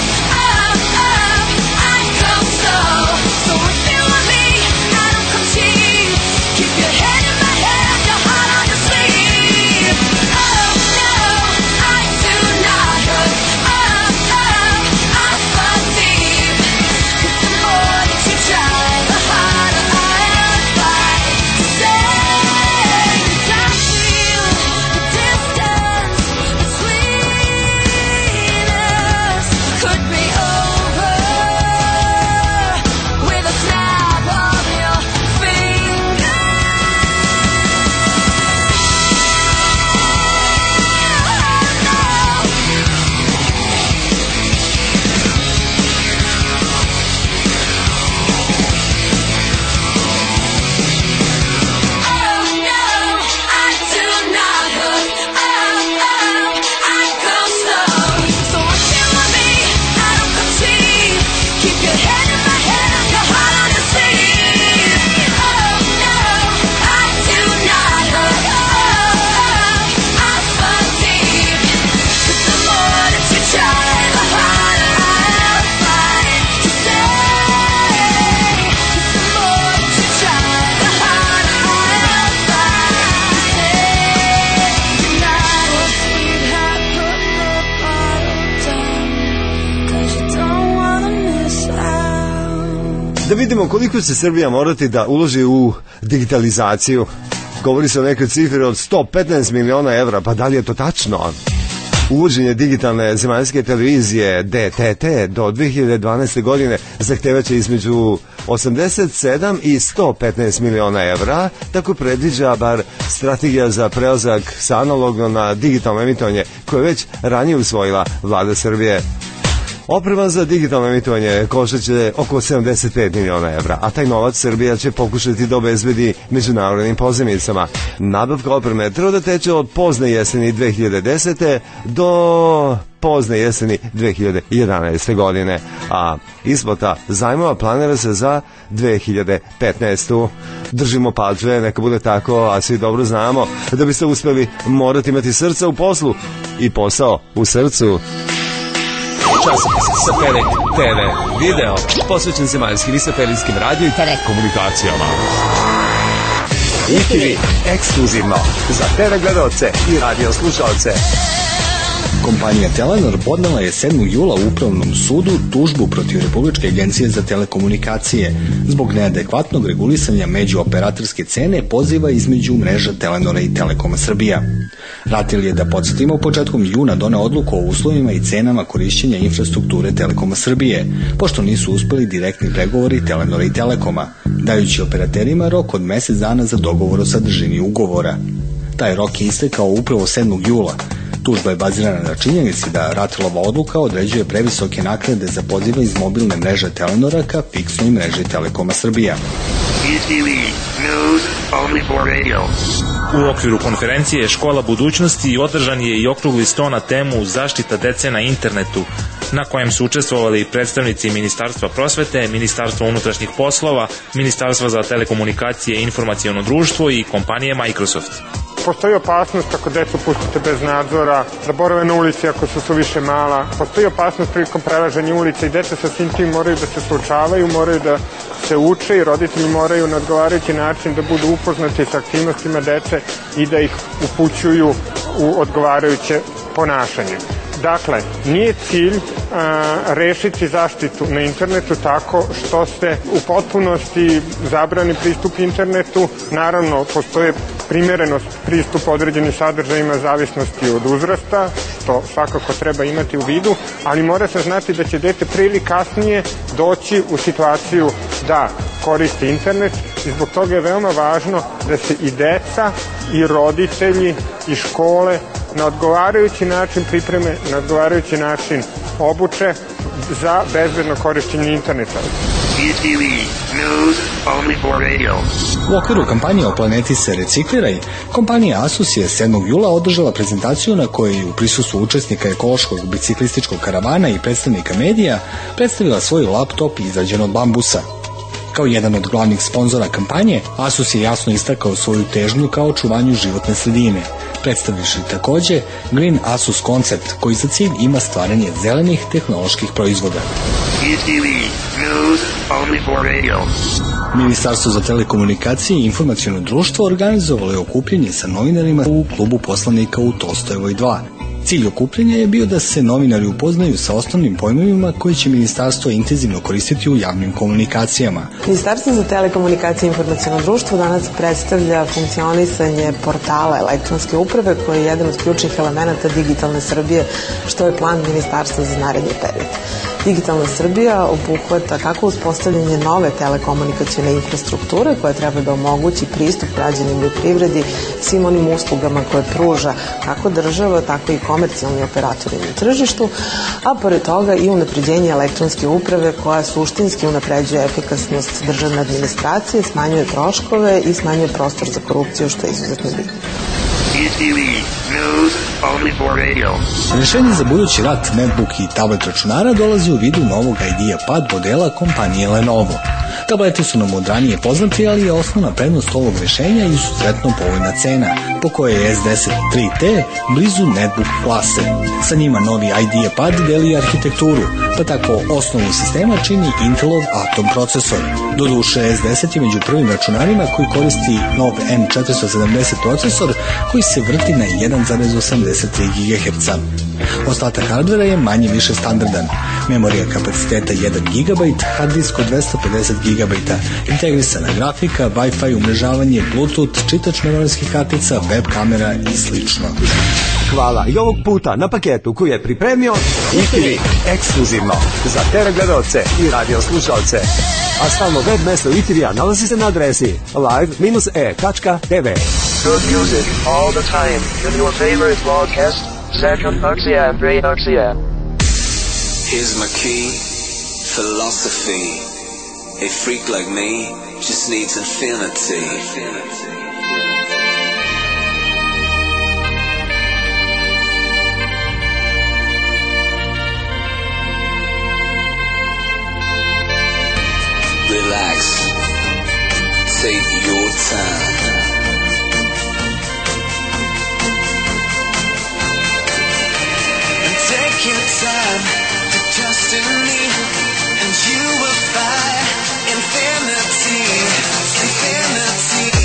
I go slow. So if you want me, I don't come cheap. Keep your head in my head, your heart on your sleeve. Oh no, I do not look. I fall deep. 'Cause the more that you try, the harder I'll fight to say goodnight. Feel the distance between us could be over with a snap of your finger. Oh no, I do not look. I go slow. So if you want me, I don't come cheap. Keep your head in my head, your heart on your sleeve. Oh no, I do not look. I fall deep. 'Cause the more that you try, the harder I'll fight to say. 'Cause the more that you try, the harder I'll fight to say goodnight. Oh, sweetheart, put the bottle down. 'Cause you don't wanna miss out. Da vidimo koliko će Srbija morati da uloži u digitalizaciju. Govori se o nekoj cifri od 115 miliona evra, pa da li je to tačno? Uvođenje digitalne zemaljske televizije DTT do 2012. godine zahtevaće između 87 i 115 miliona evra, tako predviđa bar strategija za prelazak sa analogno na digitalno emitovanje koje je već ranije usvojila vlada Srbije. Oprema za digitalno emitovanje koštaće oko 75 miliona evra, a taj novac Srbija će pokušati da obezbedi međunarodnim pozajmicama. Nabavka opreme treba da teče od pozne jeseni 2010. do pozne jeseni 2011. godine, a isplata zajmova planira se za 2015. Držimo palče, neka bude tako, a svi dobro znamo da biste uspeli morate imati srca u poslu i posao u srcu. Časopis, satelit, TV, video, posvećen zemaljskim i satelitskim radio i telekomunikacijama. ITV, ekskluzivno, za TV gledalce i radio slušalce. Kompanija Telenor podnela je 7. jula u Upravnom sudu tužbu protiv Republičke agencije za telekomunikacije zbog neadekvatnog regulisanja međuoperatorske cene poziva između mreža Telenora i Telekoma Srbija. RATEL je, da podsjetimo, početkom juna doneo odluku o uslovima i cenama korišćenja infrastrukture Telekoma Srbije, pošto nisu uspeli direktni pregovori Telenora i Telekoma, dajući operaterima rok od mesec dana za dogovor o sadržini ugovora. Taj rok je istekao upravo 7. jula. Tužba je bazirana na činjenici da RATEL-ova odluka određuje previsoke naknade za pozive iz mobilne mreže Telenora ka fiksnoj mreži Telekoma Srbija. U okviru konferencije Škola budućnosti održan je i okrugli sto na temu zaštita dece na internetu, na kojem su učestvovali predstavnici Ministarstva prosvete, Ministarstva unutrašnjih poslova, Ministarstva za telekomunikacije i informaciono društvo i kompanije Microsoft. Postoji opasnost ako decu pustite bez nadzora, da borave na ulici ako su suviše mala. Postoji opasnost prilikom prelaženja ulice i deca sa svim tim moraju da se suočavaju, moraju da se uče i roditelji moraju na odgovarajući način da budu upoznati sa aktivnostima dece i da ih upućuju u odgovarajuće ponašanje. Dakle, nije cilj rešiti zaštitu na internetu tako što se u potpunosti zabrani pristup internetu. Naravno, postoje primerenost pristupa određenim sadržajima zavisnosti od uzrasta, što svakako treba imati u vidu, ali mora se znati da će dete prije ili kasnije doći u situaciju da koristi internet i zbog toga je veoma važno da se i deca i roditelji i škole na odgovarajući način pripreme, na odgovarajući način obuče za bezbedno korišćenje interneta. U okviru kampanje O planeti se recikliraj, kompanija Asus je 7. jula održala prezentaciju na kojoj je u prisustvu učesnika ekološkog biciklističkog karavana i predstavnika medija predstavila svoj laptop izrađen od bambusa. Kao jedan od glavnih sponzora kampanje, Asus je jasno istakao svoju težnju ka očuvanju životne sredine, predstavivši takođe Green Asus koncept koji za cilj ima stvaranje zelenih tehnoloških proizvoda. Ministarstvo za telekomunikacije i informaciono društvo organizovalo je okupljanje sa novinarima u klubu poslanika u Tolstojevoj 2. Cilj okupljanja je bio da se novinari upoznaju sa osnovnim pojmovima koji će ministarstvo intenzivno koristiti u javnim komunikacijama. Ministarstvo za telekomunikacije i informaciono društvo danas predstavlja funkcionisanje portala elektronske uprave koji je jedan od ključnih elemenata digitalne Srbije, što je plan ministarstva za naredni period. Digitalna Srbija obuhvata kako uspostavljanje nove telekomunikacione infrastrukture koja treba da omogući pristup građanima i privredi svim onim uslugama koje pruža kako država, tako i komercijalni operatori na tržištu, a pored toga i unapređenje elektronske uprave koja suštinski unapređuje efikasnost državne administracije, smanjuje troškove i smanjuje prostor za korupciju, što je izuzetno bitno. Rešenje za budući rat netbook i tablet računara dolazi u vidu novog IdeaPad modela kompanije Lenovo. Tableti su nam od ranije poznati, ali je osnovna prednost ovog rešenja izuzetno povoljna cena, po kojoj je S10 3T blizu netbook klase. Sa njima novi IdeaPad deli arhitekturu, pa tako osnovu sistema čini Intelov Atom procesor. Doduše, S10 je među prvim računarima koji koristi nov M470 procesor koji se vrti na 1,83 GHz. Ostatak hardvera je manje više standardan. Memorija kapaciteta 1 GB, hard disk od 250 GB, integrisana grafika, Wi-Fi umrežavanje, Bluetooth, čitač memorijskih kartica, web kamera i slično. Hvala i ovog puta na paketu koji je pripremio ITV ekskluzivno za TV gledalce i radio slušalce. A stalno web mesto ITV-a nalazi se na adresi live-e.tv. Good music all the time in your favorite broadcast, Second RCM, Great RCM. Here's my key, philosophy. A freak like me just needs infinity. Relax, take your time. And take your time to trust in me, and you will find infinity, infinity.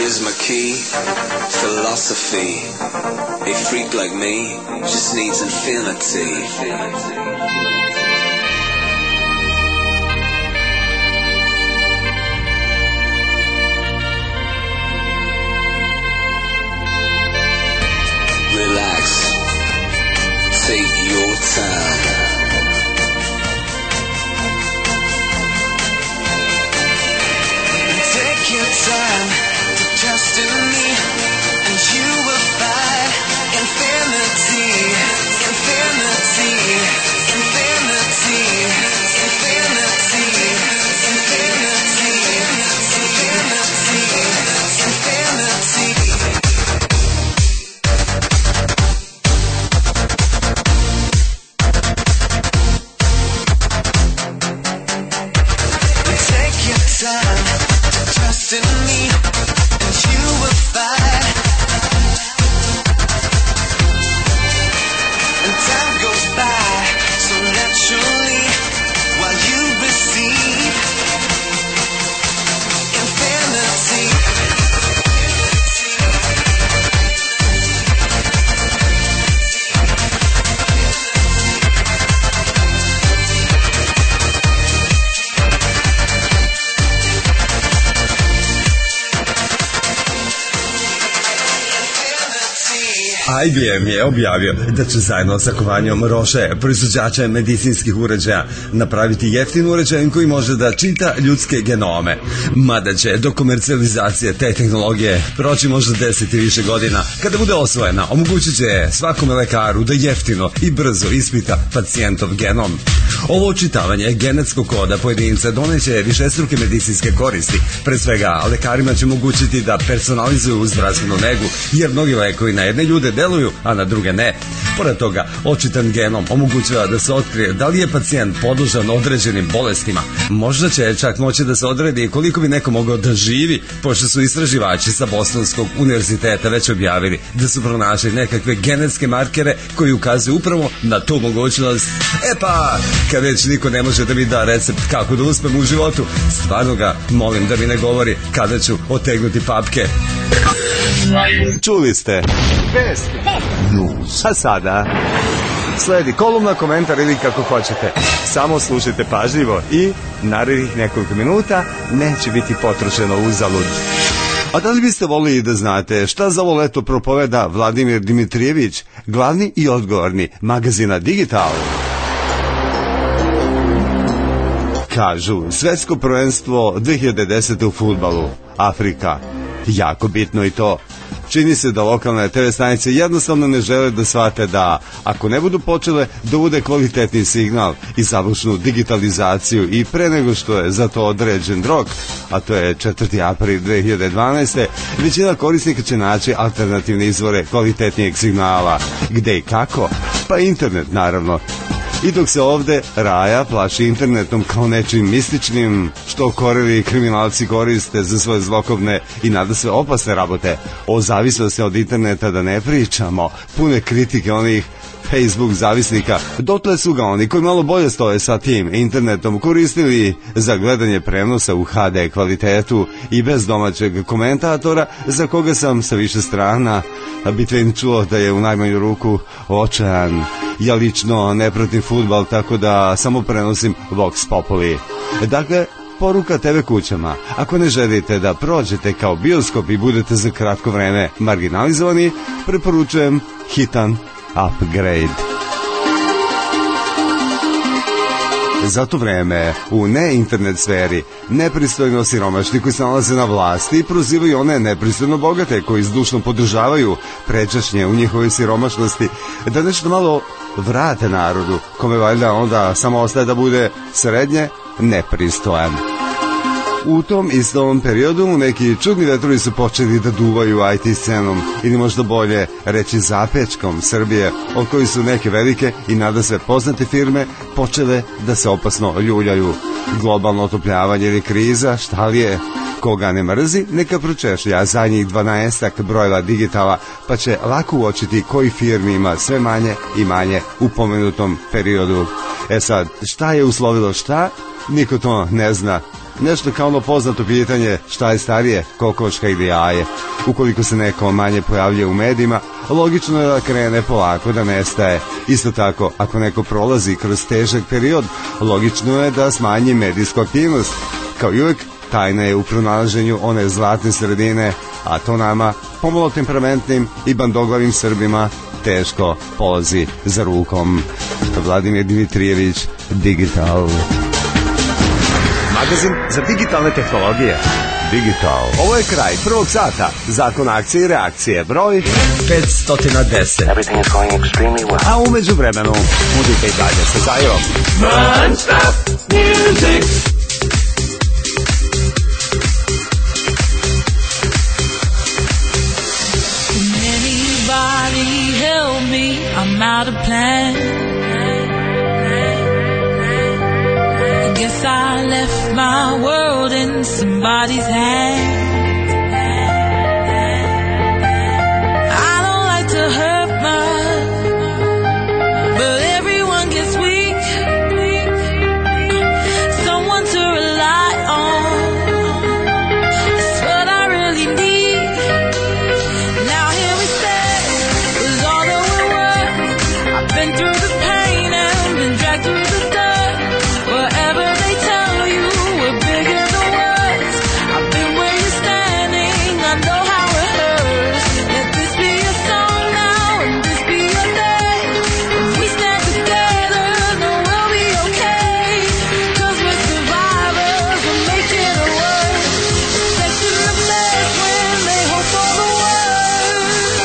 Here's my key, philosophy. A freak like me just needs infinity. Relax, take your time. Take your time to trust in me, and you will find infinity, infinity, infinity, infinity, infinity, infinity, infinity. Time to trust in me, and you will find. And time goes by so naturally while you receive infinity. IBM je objavio da će zajedno sa kompanijom Roche, proizvođača medicinskih uređaja, napraviti jeftin uređaj koji može da čita ljudske genome. Mada će do komercijalizacije te tehnologije proći možda 10 i više godina. Kada bude osvojena, omogućit će svakome lekaru da jeftino i brzo ispita pacijentov genom. Ovo očitavanje genetskog koda pojedinca doneće višestruke medicinske koristi. Pre svega, lekarima će omogućiti da personalizuju zdravstvenu negu, jer mnogi lekovi na jedne ljude deluju, a na druge ne. Pored toga, očitan genom omogućava da se otkrije da li je pacijent podložan određenim bolestima. Možda će čak moći da se odredi koliko bi neko mogao da živi, pošto su istraživači sa Bostonskog univerziteta već objavili da su pronašli nekakve genetske markere koji ukazuju upravo na tu mogućnost. E pa, kad već niko ne može da mi da recept kako da uspem u životu, stvarno ga molim da mi ne govori kada ću otegnuti papke. Čuli ste Vesti News. A sada sledi kolumna, komentar ili kako hoćete. Samo slušajte pažljivo i narednih nekoliko minuta neće biti potrošeno uzalud. A da li biste volili da znate šta za ovo leto propoveda Vladimir Dimitrijević, glavni i odgovorni magazina Digital? Kažu, svetsko prvenstvo 2010. u fudbalu, Afrika. Jako bitno i to. Čini se da lokalne TV stanice jednostavno ne žele da shvate da, ako ne budu počele da bude kvalitetni signal i završnu digitalizaciju i pre nego što je za to određen rok, a to je 4. april 2012. većina korisnika će naći alternativne izvore kvalitetnijeg signala. Gde i kako? Pa internet, naravno. I dok se ovde Raja plaši internetom kao nečim mističnim što koreli kriminalci koriste za svoje zlokobne i nadasve opasne rabote, o zavisnosti od interneta da ne pričamo, pune kritike onih Facebook zavisnika, dotle su ga oni koji malo bolje stoje sa tim internetom koristili za gledanje prenosa u HD kvalitetu i bez domaćeg komentatora, za koga sam sa više strana Bitvin čuo da je u najmanju ruku očajan. Ja lično ne pratim fudbal, tako da samo prenosim Vox Populi. Dakle, poruka TV kućama: ako ne želite da prođete kao bioskop i budete za kratko vreme marginalizovani, preporučujem hitan upgrade. Za to vreme, u ne-internet sferi, nepristojno siromašni koji se nalaze na vlasti prozivaju one nepristojno bogate koji zdušno podržavaju prečašnje u njihovoj siromašnosti da nešto malo vrate narodu, kome valjda onda samo ostaje da bude srednje nepristojan. U tom istom periodu neki čudni vetrovi su počeli da duvaju IT scenom ili možda bolje reći zapečkom Srbije, od koji su neke velike i nadasve poznate firme počele da se opasno ljuljaju. Globalno otopljavanje ili kriza, šta li je? Koga ne mrzi, neka pročešlja zadnjih 12 brojeva digitala, pa će lako uočiti koji firmi ima sve manje i manje u pomenutom periodu. E sad, šta je uslovilo šta? Niko to ne zna. nešto kao ono poznato pitanje šta je starije, kokoška ili jaje. Ukoliko se neko manje pojavljuje u medijima, logično je da krene polako da nestaje. Isto tako, ako neko prolazi kroz težak period, logično je da smanji medijsku aktivnost. Kao i uvek, tajna je u pronalaženju one zlatne sredine, a to nama, pomalo temperamentnim i bandoglavim Srbima, teško polazi za rukom. Vladimir Dimitrijević, Digital. Magazin za digitalne tehnologije. Digital. Ovo je kraj prvog sata. Zakon akcije i reakcije. Broj 510. Everything is going extremely well. A umeđu vremenu muzika i dalje sa Zajerom. Non-stop music. Anybody help me? I'm out of plan. Guess I left my world in somebody's hands. I don't like to hurt much, but everyone gets weak. Someone to rely on, that's what I really need. Now here we stand, with all that we're worth. I've been through the pain and been dragged through the dirt. Wherever they tell you we're bigger than words, I've been where you're standing, I know how it hurts. Let this be a song now and this be your day. If we stand together, then we'll be okay. 'Cause we're survivors, we're making it work. Protecting the best when they hope for the worst.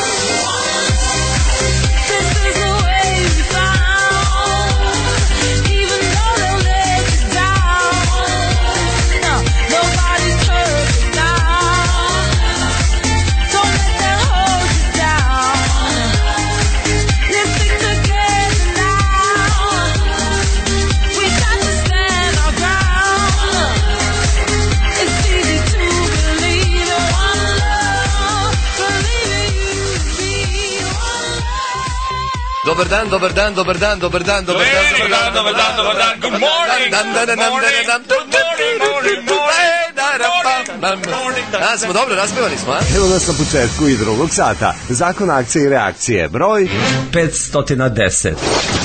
This is the way we found. Even though they'll let you down, no, nobody's perfect now. Don't let them hold you down. Let's stick together now. We got to stand our ground. It's easy to believe in one love, believing you be one love. Dobar dan, dobar dan, dobar dan, dobar dan, dobar dan, dobar dan, dobar dan, dobar dan, good morning, Da, smo dobro, raspevani smo, a? Evo nas na početku i drugog sata. Zakon akcije i reakcije. Broj 510.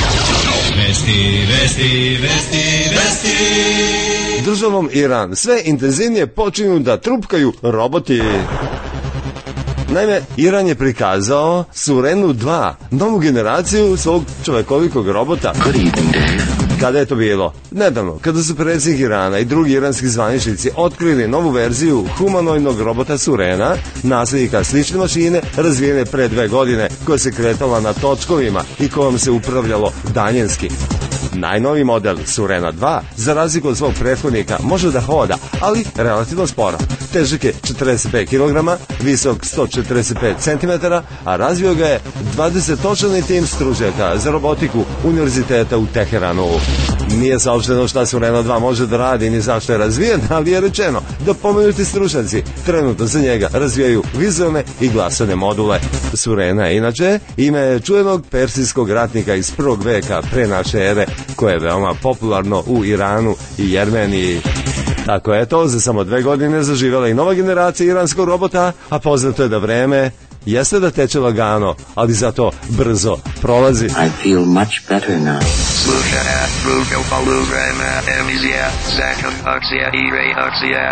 Državom Iran sve intenzivnije počinju da trupkaju roboti. Naime, Iran je prikazao Surenu 2, novu generaciju svog čovekolikog robota. Kada je to bilo? Nedavno, kada su predsjednik Irana i drugi iranski zvaničnici otkrili novu verziju humanoidnog robota Surena, nasljednika slične mašine razvijene pre 2 godine, koja se kretala na točkovima i kojom se upravljalo daljinski. Najnoviji model Surena 2, za razliku od svog prethodnika, može da hoda, ali relativno sporo. Težak je 45 kg, visok 145 cm, a razvio ga je 20-člani tim stručnjaka za robotiku Univerziteta u Teheranu. Nije saopšteno šta Surena 2 može da radi ni zašto je razvijen, ali je rečeno da pomenuti stručnjaci trenutno za njega razvijaju vizualne i glasovne module. Surena, inače, ime je čuvenog persijskog ratnika iz 1. veka pre naše ere, koje je veoma popularno u Iranu i Jermeniji. Tako je to, za samo 2 godine zaživjela i nova generacija iranskog robota, a poznato je da vreme jeste da teče lagano, ali zato brzo prolazi. I feel much better now. Slušaj, Ruka Palugrana, emisija, Zakon akcija i reakcija.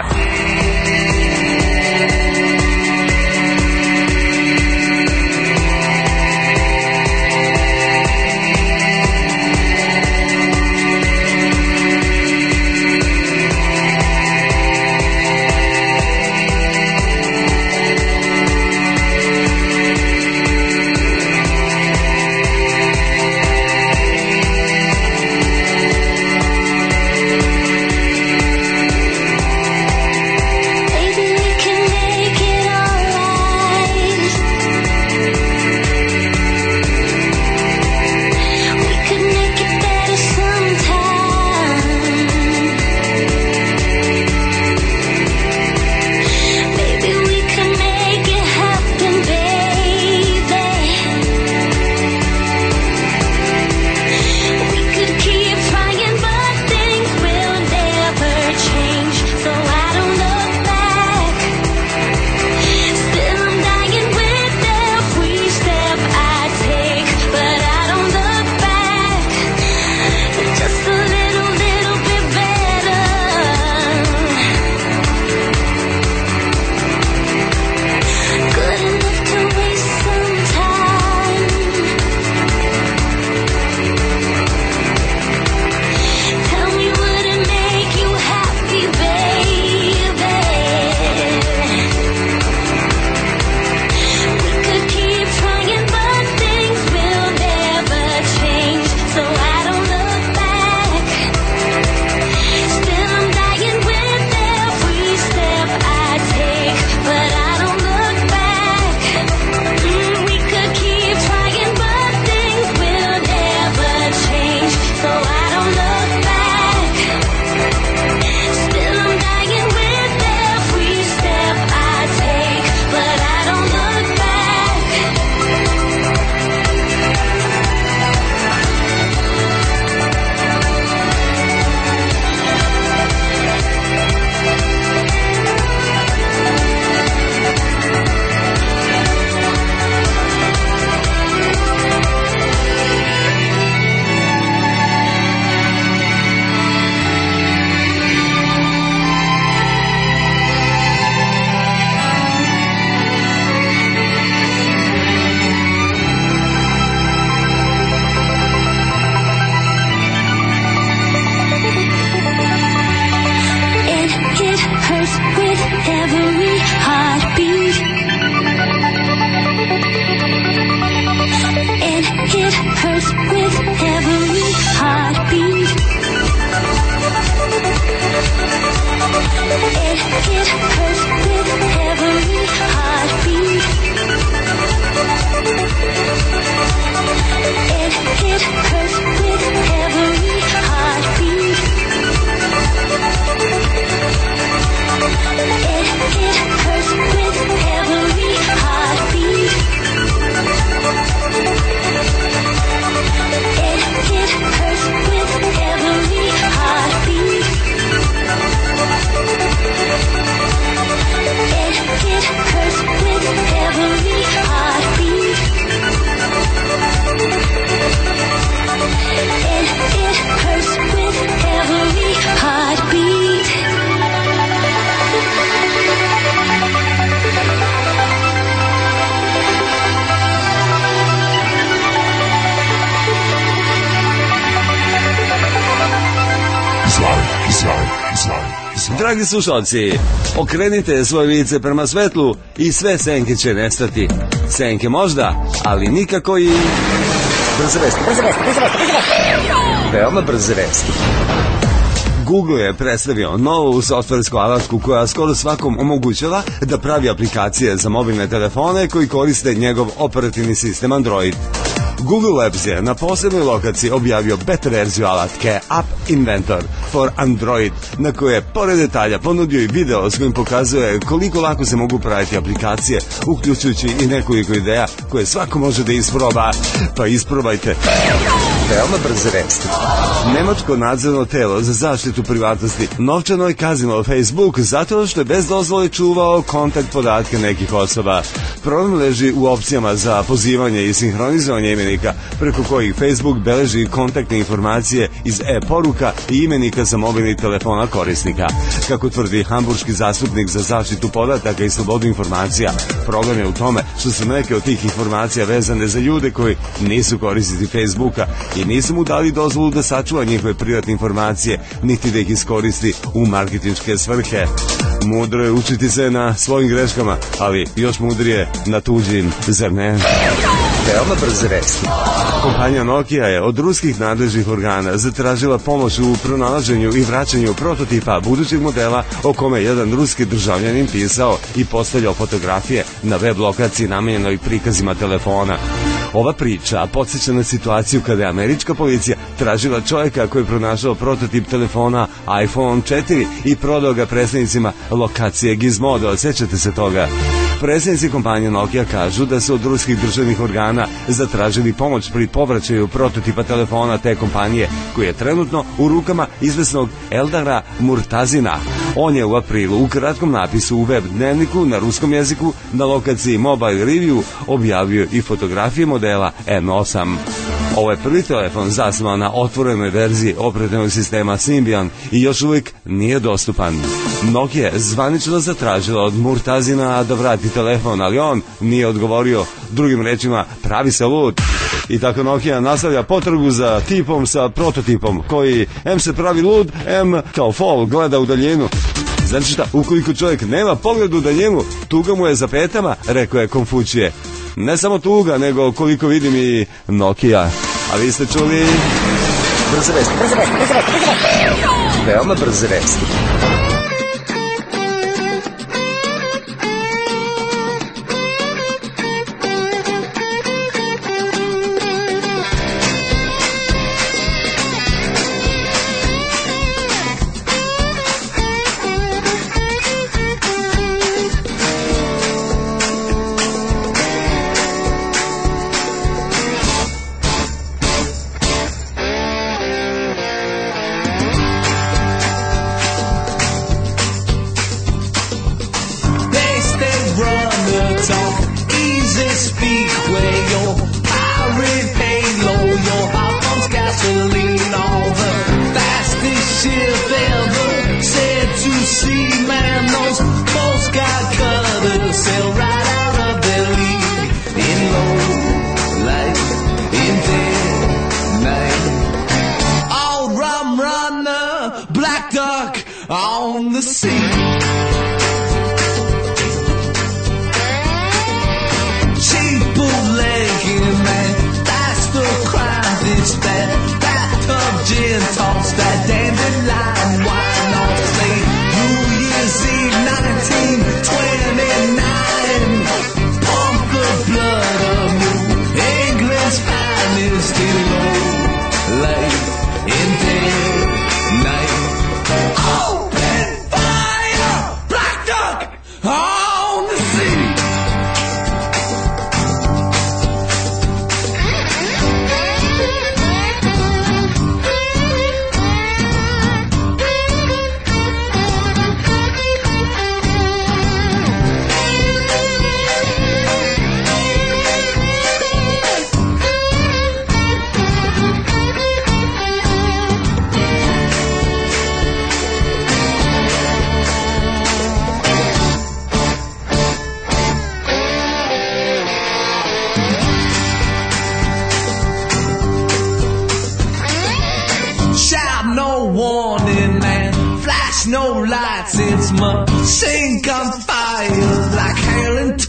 Dragi slušalci, okrenite svoje lice prema svetlu i sve senke će nestati. Senke možda, ali nikako i... Brze vesti. Veoma brze vesti. Google je predstavio novu softversku alatku koja skoro svakom omogućava da pravi aplikacije za mobilne telefone koji koriste njegov operativni sistem Android. Google Labs je na posebnoj lokaciji objavio beta verziju alatke App Inventor for Android, na koje je pored detalja ponudio i video s kojim pokazuje koliko lako se mogu praviti aplikacije, uključujući i nekoliko ideja koje svako može da isproba. Pa isprobajte. Veoma brze vesti. Nemačko nadzorno telo za zaštitu privatnosti novčano je kaznilo Facebook zato što je bez dozvole čuvao kontakt podatke nekih osoba. Problem leži u opcijama za pozivanje i sinhronizovanje imenika, preko kojih Facebook beleži kontaktne informacije iz e-poruka i imenika za mobilnih telefona korisnika. Kako tvrdi hamburški zastupnik za zaštitu podataka i slobodu informacija, problem je u tome što su neke od tih informacija vezane za ljude koji nisu korisnici Facebooka i nisu mu dali dozvolu da sačuva njihove privatne informacije, niti da ih iskoristi u marketinške svrhe. Mudro je učiti se na svojim greškama, ali još mudrije na tuđim, zar ne? Veoma brze vesti. Kompanija Nokia je od ruskih nadležnih organa zatražila pomoć u pronalaženju i vraćanju prototipa budućeg modela o kome jedan ruski državljanin pisao i postavljao fotografije na web lokaciji namenjenoj prikazima telefona. Ova priča podsjeća na situaciju kada je američka policija tražila čovjeka koji je pronašao prototip telefona iPhone 4 i prodao ga predstavnicima lokacije Gizmodo. Sjećate se toga? Predstavnici kompanije Nokia kažu da su od ruskih državnih organa zatražili pomoć pri povraćaju prototipa telefona te kompanije, koji je trenutno u rukama izvesnog Eldara Murtazina. On je u aprilu u kratkom napisu u web dnevniku na ruskom jeziku na lokaciji Mobile Review objavio i fotografije modela M8. Ovo je prvi telefon zasnovan na otvorenoj verziji operativnog sistema Symbian i još uvijek nije dostupan. Nokia je zvanično zatražila od Murtazina da vrati telefon, ali on nije odgovorio. Drugim rečima, pravi se lud. I tako Nokia nastavlja potragu za tipom sa prototipom, koji M se pravi lud, M kao fol gleda u daljinu. Znači šta, ukoliko čovjek nema pogled u daljinu, tuga mu je za petama, rekao je Konfučije. Ne samo tuga, nego koliko vidim i Nokia. A vi ste čuli... Brze vesti. Veoma brze vesti. On the sea. Cheap bootlegging, man, that's the crime. It's that bathtub gin toss, that dandelion wine on slate. New Year's Eve 1920.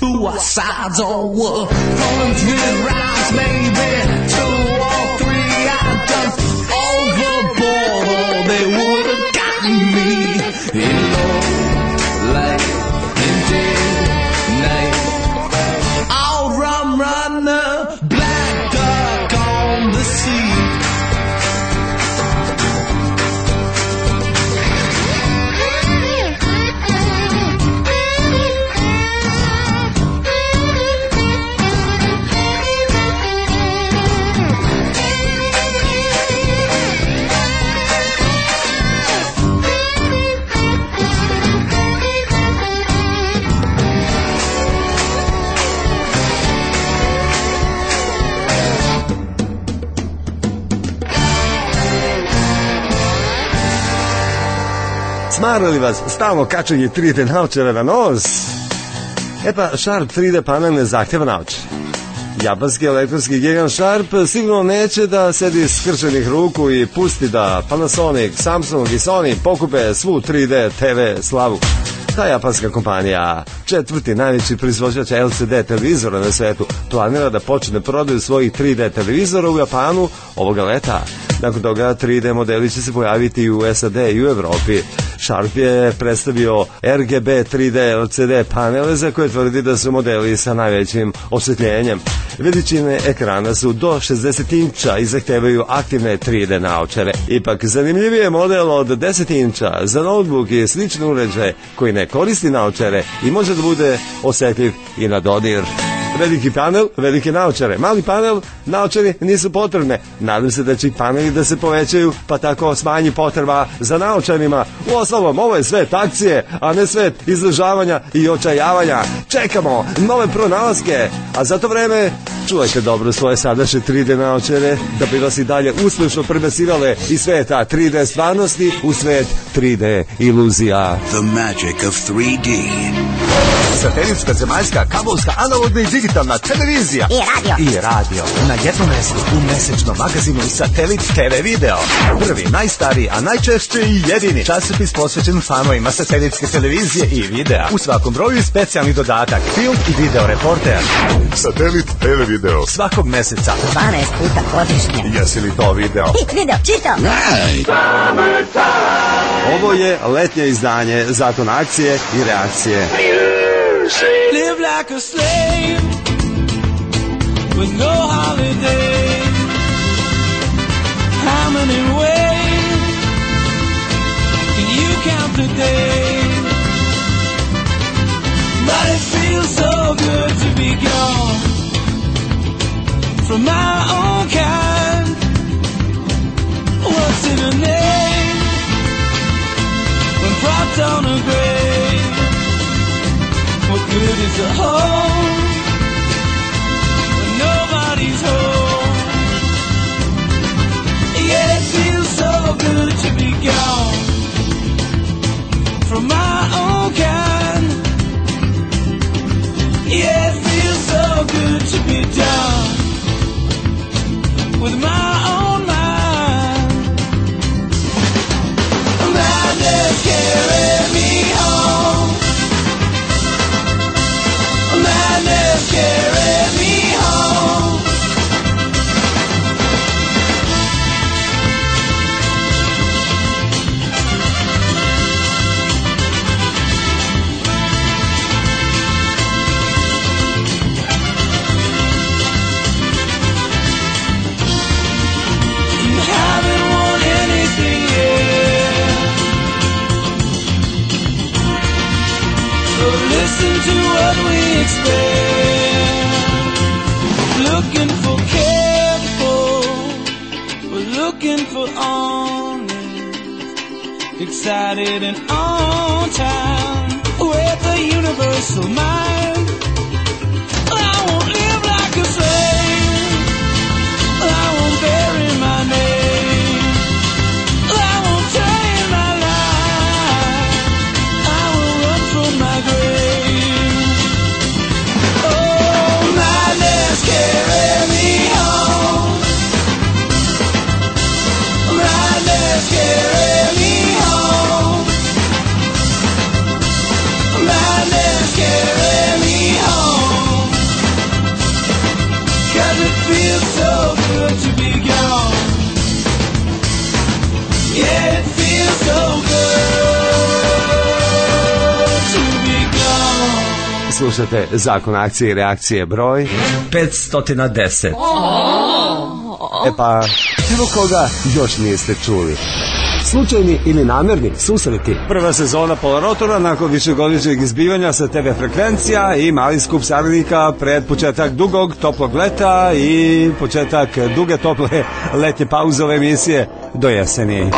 Who our sides or what? Poems with rhymes, maybe 2 or 3. I jumped overboard, or they would have gotten me in love, like in day, night. Old rum runner, black duck on the sea. Smara li vas stalno kačenje 3D naočara na nos? E pa, Sharp 3D panel ne zahtjeva naočare. Japanski elektronski gigant Sharp sigurno neće da sedi skršenih ruku i pusti da Panasonic, Samsung i Sony pokupe svu 3D TV slavu. Ta japanska kompanija, 4. najveći proizvođač LCD televizora na svetu, planira da počne prodaju svojih 3D televizora u Japanu ovoga leta. Nakon toga 3D modeli će se pojaviti i u SAD i u Evropi. Sharp je predstavio RGB 3D LCD panele za koje tvrdi da su modeli sa najvećim osvetljenjem. Veličine ekrana su do 60 inča i zahtevaju aktivne 3D naočare. Ipak zanimljiviji je model od 10 inča za notebook i slične uređaje koji ne koristi naočare i može da bude osjetljiv i na dodir. Veliki panel, velike naočare. Mali panel, naočari nisu potrebne. Nadam se da će i paneli da se povećaju, pa tako smanji potreba za naočarima. Uostalom, ovo je svet akcije, a ne svet izležavanja i očajavanja. Čekamo nove pronalaske, a za to vreme čuvajte dobro svoje sadašnje 3D naočare da bi vas i dalje uspešno prebacivale iz sveta 3D stvarnosti u svet 3D iluzija. The magic of 3D. Satelitska, zemaljska, kabelska, analogna i digitalna televizija i radio na jednom mestu u mesečnom magazinu Satelit TV Video. Prvi, najstariji, a najčešće i jedini časopis posvećen fanovima satelitske televizije i videa. U svakom broju specijalni dodatak, film i video reporter. Satelit TV Video svakog meseca 12 puta godišnje. Jesi li to video? Video, čitam. Ovo je letnje izdanje Zakon akcije i reakcije. Live like a slave with no holiday. How many ways can you count the days? But it feels so good to be gone from my own kind. What's in a name when propped on a grave? What good is a home when nobody's home? Yeah, it feels so good to be gone from my own kind. Yeah, it feels so good to be done with my own mind. Madness carry me home. Madness carry me home. You haven't won anything yet, so listen to what we expect. Looking for careful, we're looking for honest, excited and on time with the universal mind. I won't live like a slave, I won't bury my name, I won't turn my life, I will run from my grave. Oh, madness carry me home. Madness carry me home. Madness carry me Slušate Zakon akcije i reakcije broj 510. E pa, evo koga još niste čuli. Slučajni ili namjerni susreti. Prva sezona Polarotora nakon višegodišnjeg izbivanja sa TV frekvencija i mali skup saradnika pred početak dugog toplog leta i početak duge tople letnje pauze ove emisije do jeseni.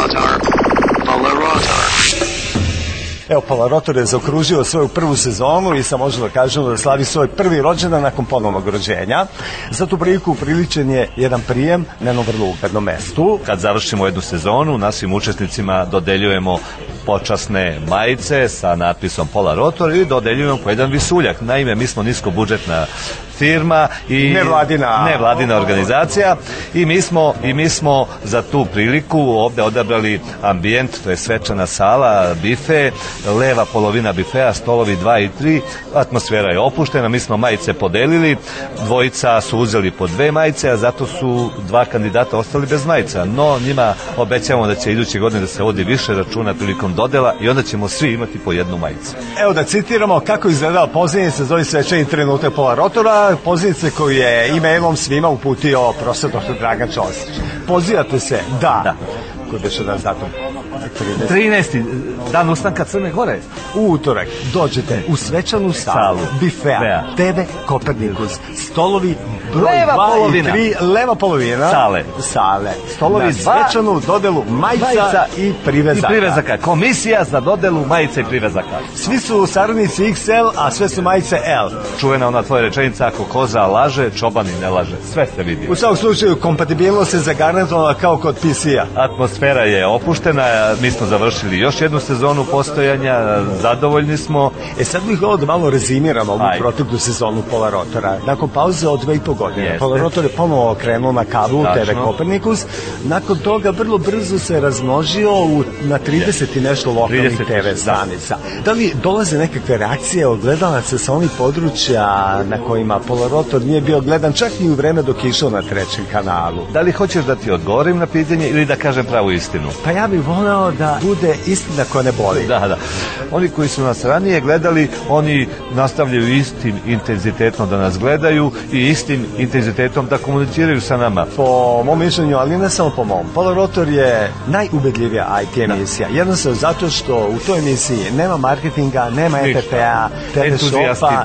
Evo, Polarotor je zaokružio svoju prvu sezonu i sam možemo da kažemo da slavi svoj prvi rođendan nakon ponovnog rođenja. Za tu priliku priličen je jedan prijem na jednom vrlo uglednom mestu. Kad završimo jednu sezonu, našim učesnicima dodeljujemo počasne majice sa natpisom Polarotor i dodeljujemo po jedan visuljak. Naime, mi smo niskobudžetna firma i nevladina organizacija i mi smo za tu priliku ovde odabrali ambijent, to je svečana sala, bife, leva polovina bifea, stolovi 2 i 3, atmosfera je opuštena, mi smo majice podelili, dvojica su uzeli po 2 majice, a zato su 2 kandidata ostali bez majica, no njima obećavamo da će iduće godine da se vodi više računa prilikom dodela i onda ćemo svi imati po jednu majicu. Evo da citiramo kako izgledala pozivnica za ovih svečanih trenutak Polarotora, pozivnice koju je e-mailom svima uputio profesor dr. Dragan Čosić. Pozivate se da. Koji beše danas datum? 13. dan ustanka Crne Gore. U utorak dođete u svečanu salu bifea TV Kopernikus. Stolovi broj 2 i 3, leva polovina sale. Stolovi svečanu dodelu majica i privezaka. Komisija za dodelu majica i privezaka. Svi su saradnici XL, a sve su majice L. Čuvena ona tvoja rečenica, ako koza laže, čobani ne laže. Sve ste vidio. U svakom slučaju, kompatibilnost se zagarantovala kao kod PC-a. Atmosfera je opuštena, mi smo završili još jednu sezonu postojanja, zadovoljni smo. Sad bih ovo da malo rezimiramo ovu proteklu sezonu Polarotora. Nakon pauze od 2,5 godine, Polarotor je ponovo okrenuo na kablu TV Kopernikus. Nakon toga vrlo brzo se razmnožio na 30 i nešto lokalnih TV stanica. Da li dolaze nekakve reakcije od gledalaca sa onih područja na kojima Polarotor nije bio gledan čak i u vreme dok je išao na trećem kanalu? Da li hoćeš da ti odgovorim na pitanje ili da kažem pravu istinu? Pa ja bih voleo da bude istina koja ne boli. Da. Oni koji su nas ranije gledali, oni nastavljaju istim intenzitetom da nas gledaju i istim intenzitetom da komuniciraju sa nama. Po mom mišljenju, ali ne samo po mom, Polarotor je najubedljivija IT emisija. Jednostavno zato što u toj emisiji nema marketinga, nema EPP-a, TV-shopa,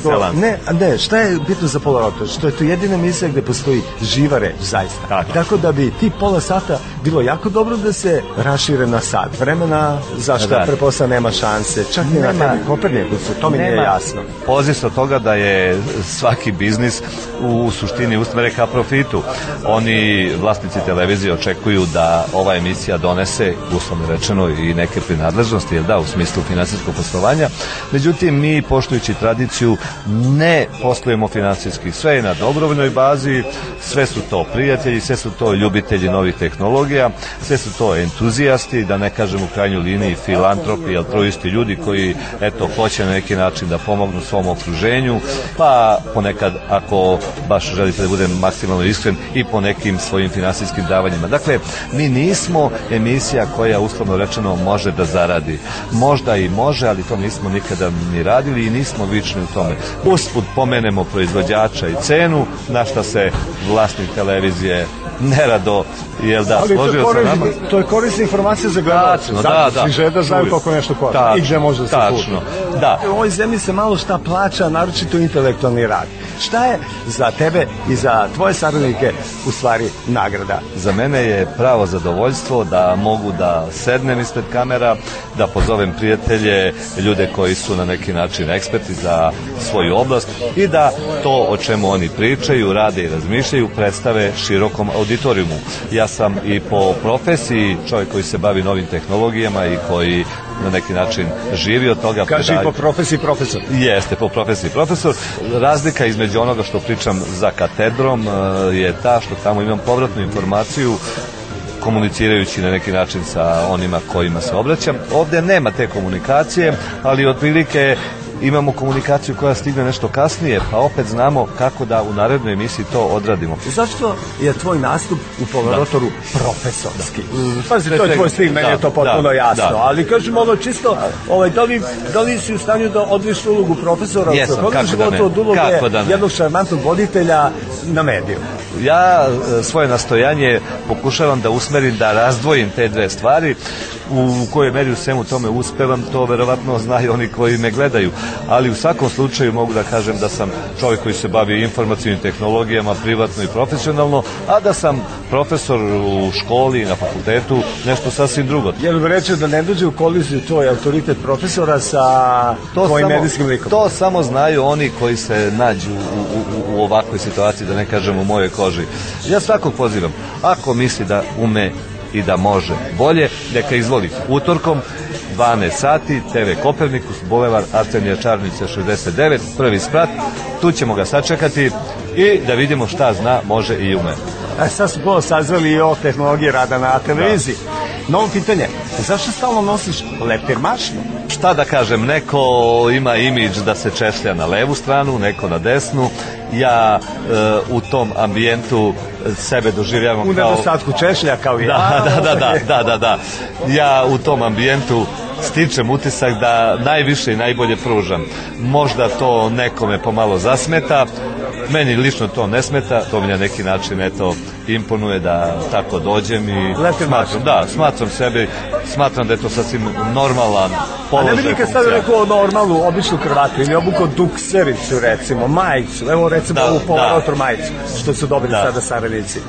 ne, šta je bitno za Polarotor? Što je to jedina emisija gde postoji živa reč, zaista. Tako da bi ti pola sata bilo jako dobro da se rašire na sat vremena, zašto prepostavljam nema šanse, čak i na TV Kopernikusu, to mi nije jasno. Poziv se od toga da je svaki biznis u suštini usmere ka profitu. Oni, vlasnici televizije, očekuju da ova emisija donese, uslovno rečeno, i neke prinadležnosti, jer da, u smislu finansijskog poslovanja. Međutim, mi, poštujući tradiciju, ne poslujemo finansijski. Sve je na dobrovoljnoj bazi, sve su to prijatelji, sve su to ljubitelji novih tehnologija, sve su to entuzijasti, da ne kažem u krajnjoj liniji filantropi, altruisti, ljudi koji, eto, hoće na neki način da pomognu svom okruženju, pa ponekad, ako baš želite da budem maksimalno iskren, i po nekim svojim finansijskim davanjima. Dakle, mi nismo emisija koja, uslovno rečeno, može da zaradi. Možda i može, ali to nismo nikada ni radili i nismo vični u tome. Usput pomenemo proizvođača i cenu, na šta se vlasnik televizije nerado, jel da, složio sa nama. To je korisna informacija za gledalce. Svi žele da znaju koliko nešto košta i gde može da se kupi. U ovoj zemlji se malo šta plaća, naročito intelektualni rad. Šta je za tebe i za tvoje saradnike u stvari nagrada? Za mene je pravo zadovoljstvo da mogu da sednem ispred kamera, da pozovem prijatelje, ljude koji su na neki način eksperti za svoju oblast i da to o čemu oni pričaju, rade i razmišljaju predstave širokom auditorijumu. Ja sam i po profesiji čovjek koji se bavi novim tehnologijama i koji na neki način živi od toga. Kaži po profesiji profesor. Jeste, po profesiji profesor. Razlika između onoga što pričam za katedrom je ta što tamo imam povratnu informaciju komunicirajući na neki način sa onima kojima se obraćam. Ovdje nema te komunikacije, ali otprilike imamo komunikaciju koja stigne nešto kasnije, pa opet znamo kako da u narednoj emisiji to odradimo. Zašto je tvoj nastup u Pavarotoru profesorski? Pazi, to je tvoj stil, meni je to potpuno jasno, ali kažem ono čisto, da li si u stanju da odviš ulogu profesora Jesam, životu od uloge jednog šarmantnog voditelja na mediju? Ja svoje nastojanje pokušavam da usmerim, da razdvojim te dve stvari. U kojoj meri u svemu tome uspevam, to verovatno znaju oni koji me gledaju, ali u svakom slučaju mogu da kažem da sam čovjek koji se bavi informacijnim tehnologijama privatno i profesionalno, a da sam profesor u školi i na fakultetu nešto sasvim drugo. Jel bi rečeo da ne dođe u koliziju tvoj autoritet profesora sa tvojim medijskim likom? To samo znaju oni koji se nađu u ovakvoj situaciji, da ne kažem u mojoj koži. Ja svakog pozivam, ako misli da ume i da može bolje, neka izvoli utorkom 12 sati, TV Kopernikus, Bulevar Arsenija Čarnića 69, prvi sprat, tu ćemo ga sačekati i da vidimo šta zna, može i ume. Sad su puno sazvali i o tehnologiji rada na televiziji. Novo pitanje, zašto stalno nosiš leptir mašnu? Šta da kažem, neko ima imidž da se češlja na levu stranu, neko na desnu. Ja u tom ambijentu sebe doživljavam kao... U nedostatku češlja kao ja. Da. Ja u tom ambijentu stičem utisak da najviše i najbolje pružam. Možda to nekome pomalo zasmeta, meni lično to ne smeta, to mi na neki način imponuje da tako dođem i smatram da je to sasvim normalan položaj. A ne bi nikad stavio neku normalnu, običnu krvatu ili obukao duksericu recimo, majicu, evo recimo ovu Pavarotor majicu, što su dobili sada saradnici.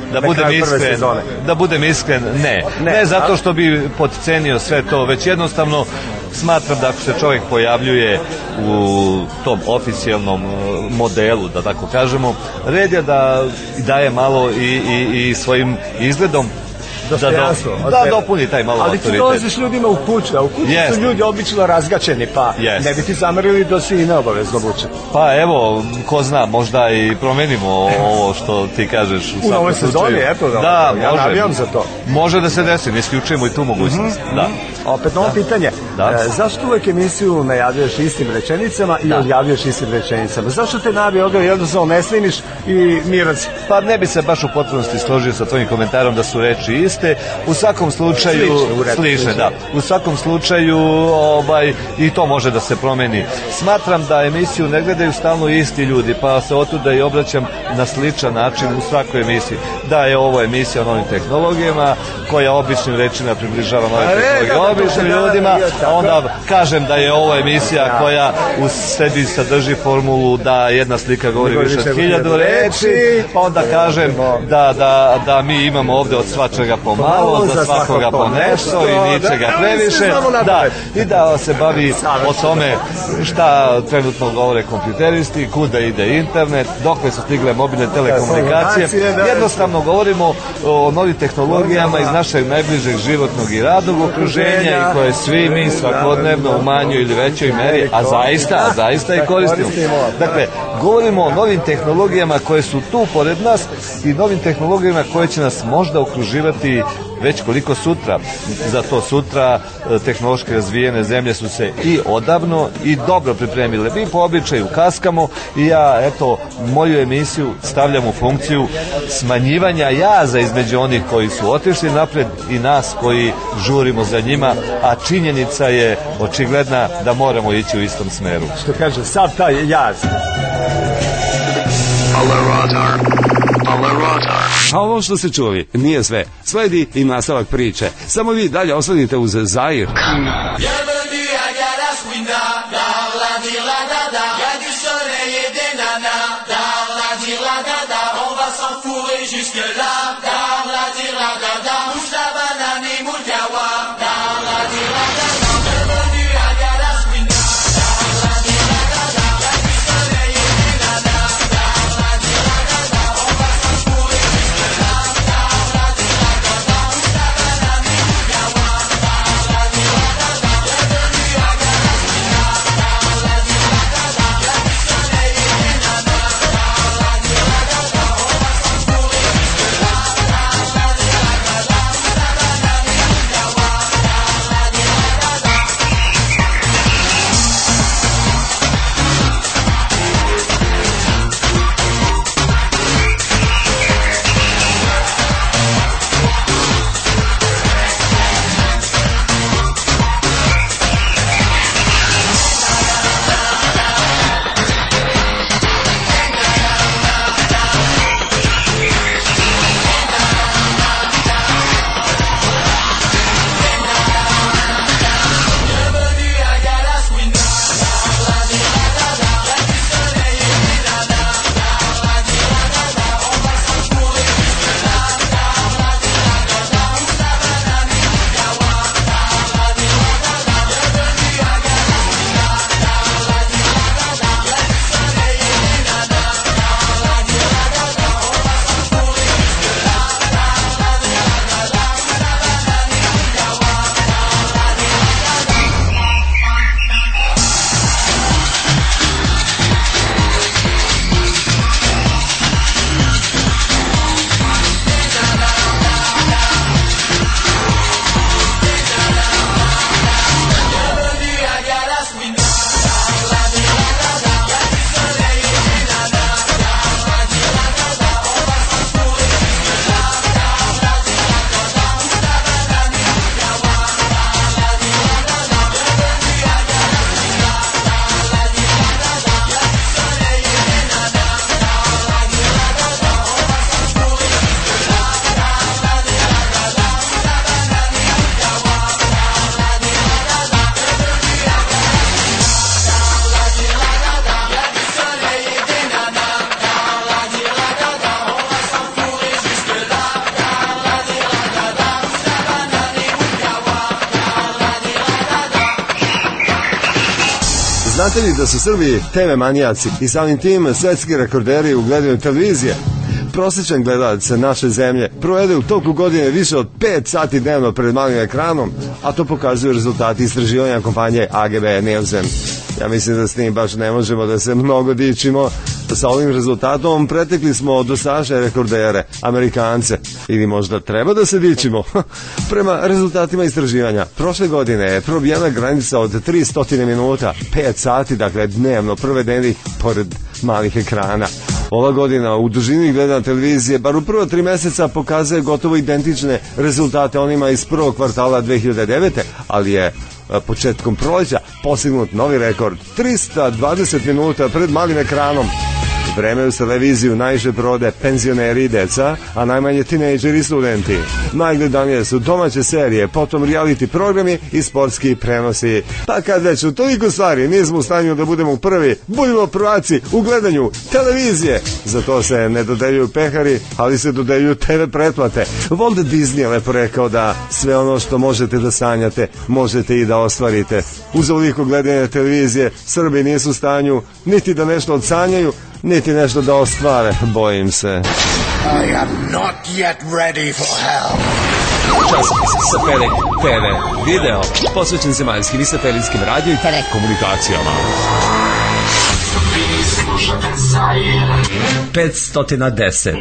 Da budem iskren, ne zato što bi podcenio sve to, već jednostavno smatram da ako se čovjek pojavljuje u tom oficijalnom modelu, da tako kažemo, red je da daje malo i svojim izgledom da dopuni taj malo autoritet. Ali ti dolaziš ljudima u kuću, a u kuću su ljudi obično razgačeni, pa ne bi ti zamerili da si i neobavezno obučen. Pa evo, ko zna, možda i promenimo ovo što ti kažeš u novoj sezoni, eto da, ja navijam za to. Može da se desi, ne isključujemo i tu mogućnost. Opet novo pitanje, zašto uvek emisiju najavljuješ istim rečenicama i odjavljuješ istim rečenicama? Zašto te navi odgovor jednostavno ne sliniš i mirac? Pa ne bi se baš u potpunosti složio sa tvojim komentarom da su reči iste. U svakom slučaju slične, da. U svakom slučaju i to može da se promeni. Smatram da emisiju ne gledaju stalno isti ljudi, pa se otuda i obraćam na sličan način u svakoj emisiji. Da je ovo emisija o novim tehnologijama, koja običnim rečima približava nove tehnologije običnim ljudima, a onda kažem da je ovo emisija koja u sebi sadrži formulu da jedna slika govori više od 1000 reči, pa onda kažem da mi imamo ovde od svačega pomalo, za svakoga po nešto i ničega previše, i da se bavi o tome šta trenutno govore kompjuteristi, kuda ide internet, dokle su stigle mobilne telekomunikacije. Jednostavno govorimo o novim tehnologijama iz našeg najbližeg životnog i radnog okruženja i koje svi mi svakodnevno u manjoj ili većoj meri, a zaista i koristimo. Dakle, govorimo o novim tehnologijama koje su tu pored nas i novim tehnologijama koje će nas možda okruživati već koliko sutra. Za to sutra tehnološki razvijene zemlje su se i odavno i dobro pripremile. Mi po običaju kaskamo i ja, moju emisiju stavljam u funkciju smanjivanja jaza između onih koji su otišli napred i nas koji žurimo za njima, a činjenica je očigledna da moramo ići u istom smeru. Što kaže, sav taj jaz. A ovo što ste čuli nije sve. Sledi i nastavak priče. Samo vi dalje osledite uz Zair. La Znate li da su Srbi TV manijaci i samim tim svetski rekorderi u gledanju televizije? Prosječan gledalac naše zemlje provede u toku godine više od 5 sati dnevno pred malim ekranom, a to pokazuju rezultati istraživanja kompanije AGB Nielsen. Ja mislim da s tim baš ne možemo da se mnogo dičimo. Sa ovim rezultatom pretekli smo dosadašnje rekordere, Amerikance. Ili možda treba da se dičimo? Prema rezultatima istraživanja, prošle godine je probijena granica od 300 minuta, 5 sati, dakle dnevno provedenih pored malih ekrana. Ova godina u dužini gledanja televizije, bar u prva 3 meseca, pokazuje gotovo identične rezultate onima iz prvog kvartala 2009. Ali je početkom proleća postignut novi rekord, 320 minuta pred malim ekranom. Vreme u televiziju najviše provode penzioneri i deca, a najmanje tinejdžeri i studenti. Najgledanije su domaće serije, potom reality programi i sportski prenosi. Pa kad već u toliko stvari nismo u stanju da budemo prvi, budimo prvaci u gledanju televizije. Za to se ne dodeljuju pehari, ali se dodeljuju TV pretplate. Walt Disney je lepo rekao da sve ono što možete da sanjate, možete i da ostvarite. Uz ovoliko gledanja televizije, Srbi nisu u stanju niti da nešto odsanjaju, niti nešto da ostvare, bojim se. I am not yet ready for hell. Časopis Satelit TV video posvećen zemaljskim i satelitskim radio i telekomunikacijama. 510.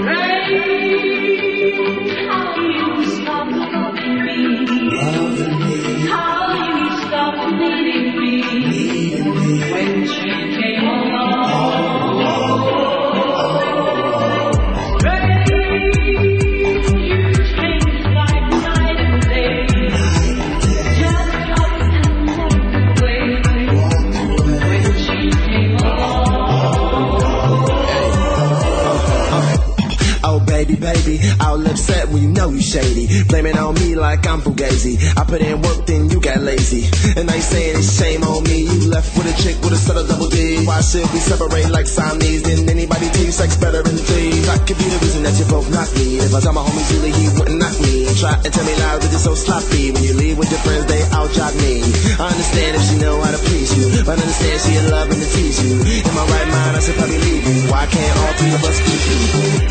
Baby, I'll upset when you know you shady. Blame it on me like I'm fugazi. I put in work, then you got lazy. And they saying it's shame on me. You left with a chick with a set of double D. Why should we separate like Siamese? Didn't anybody tell you sex better than thieves? That could be the reason that you both knock me. If I tell my homies really, he wouldn't knock me. Try and tell me lies, but you're so sloppy. When you leave with your friends, they out jog me. I understand if she know how to please you, but I understand she in love and to tease you. In my right mind, I should probably leave you. Why can't all three of us be equal?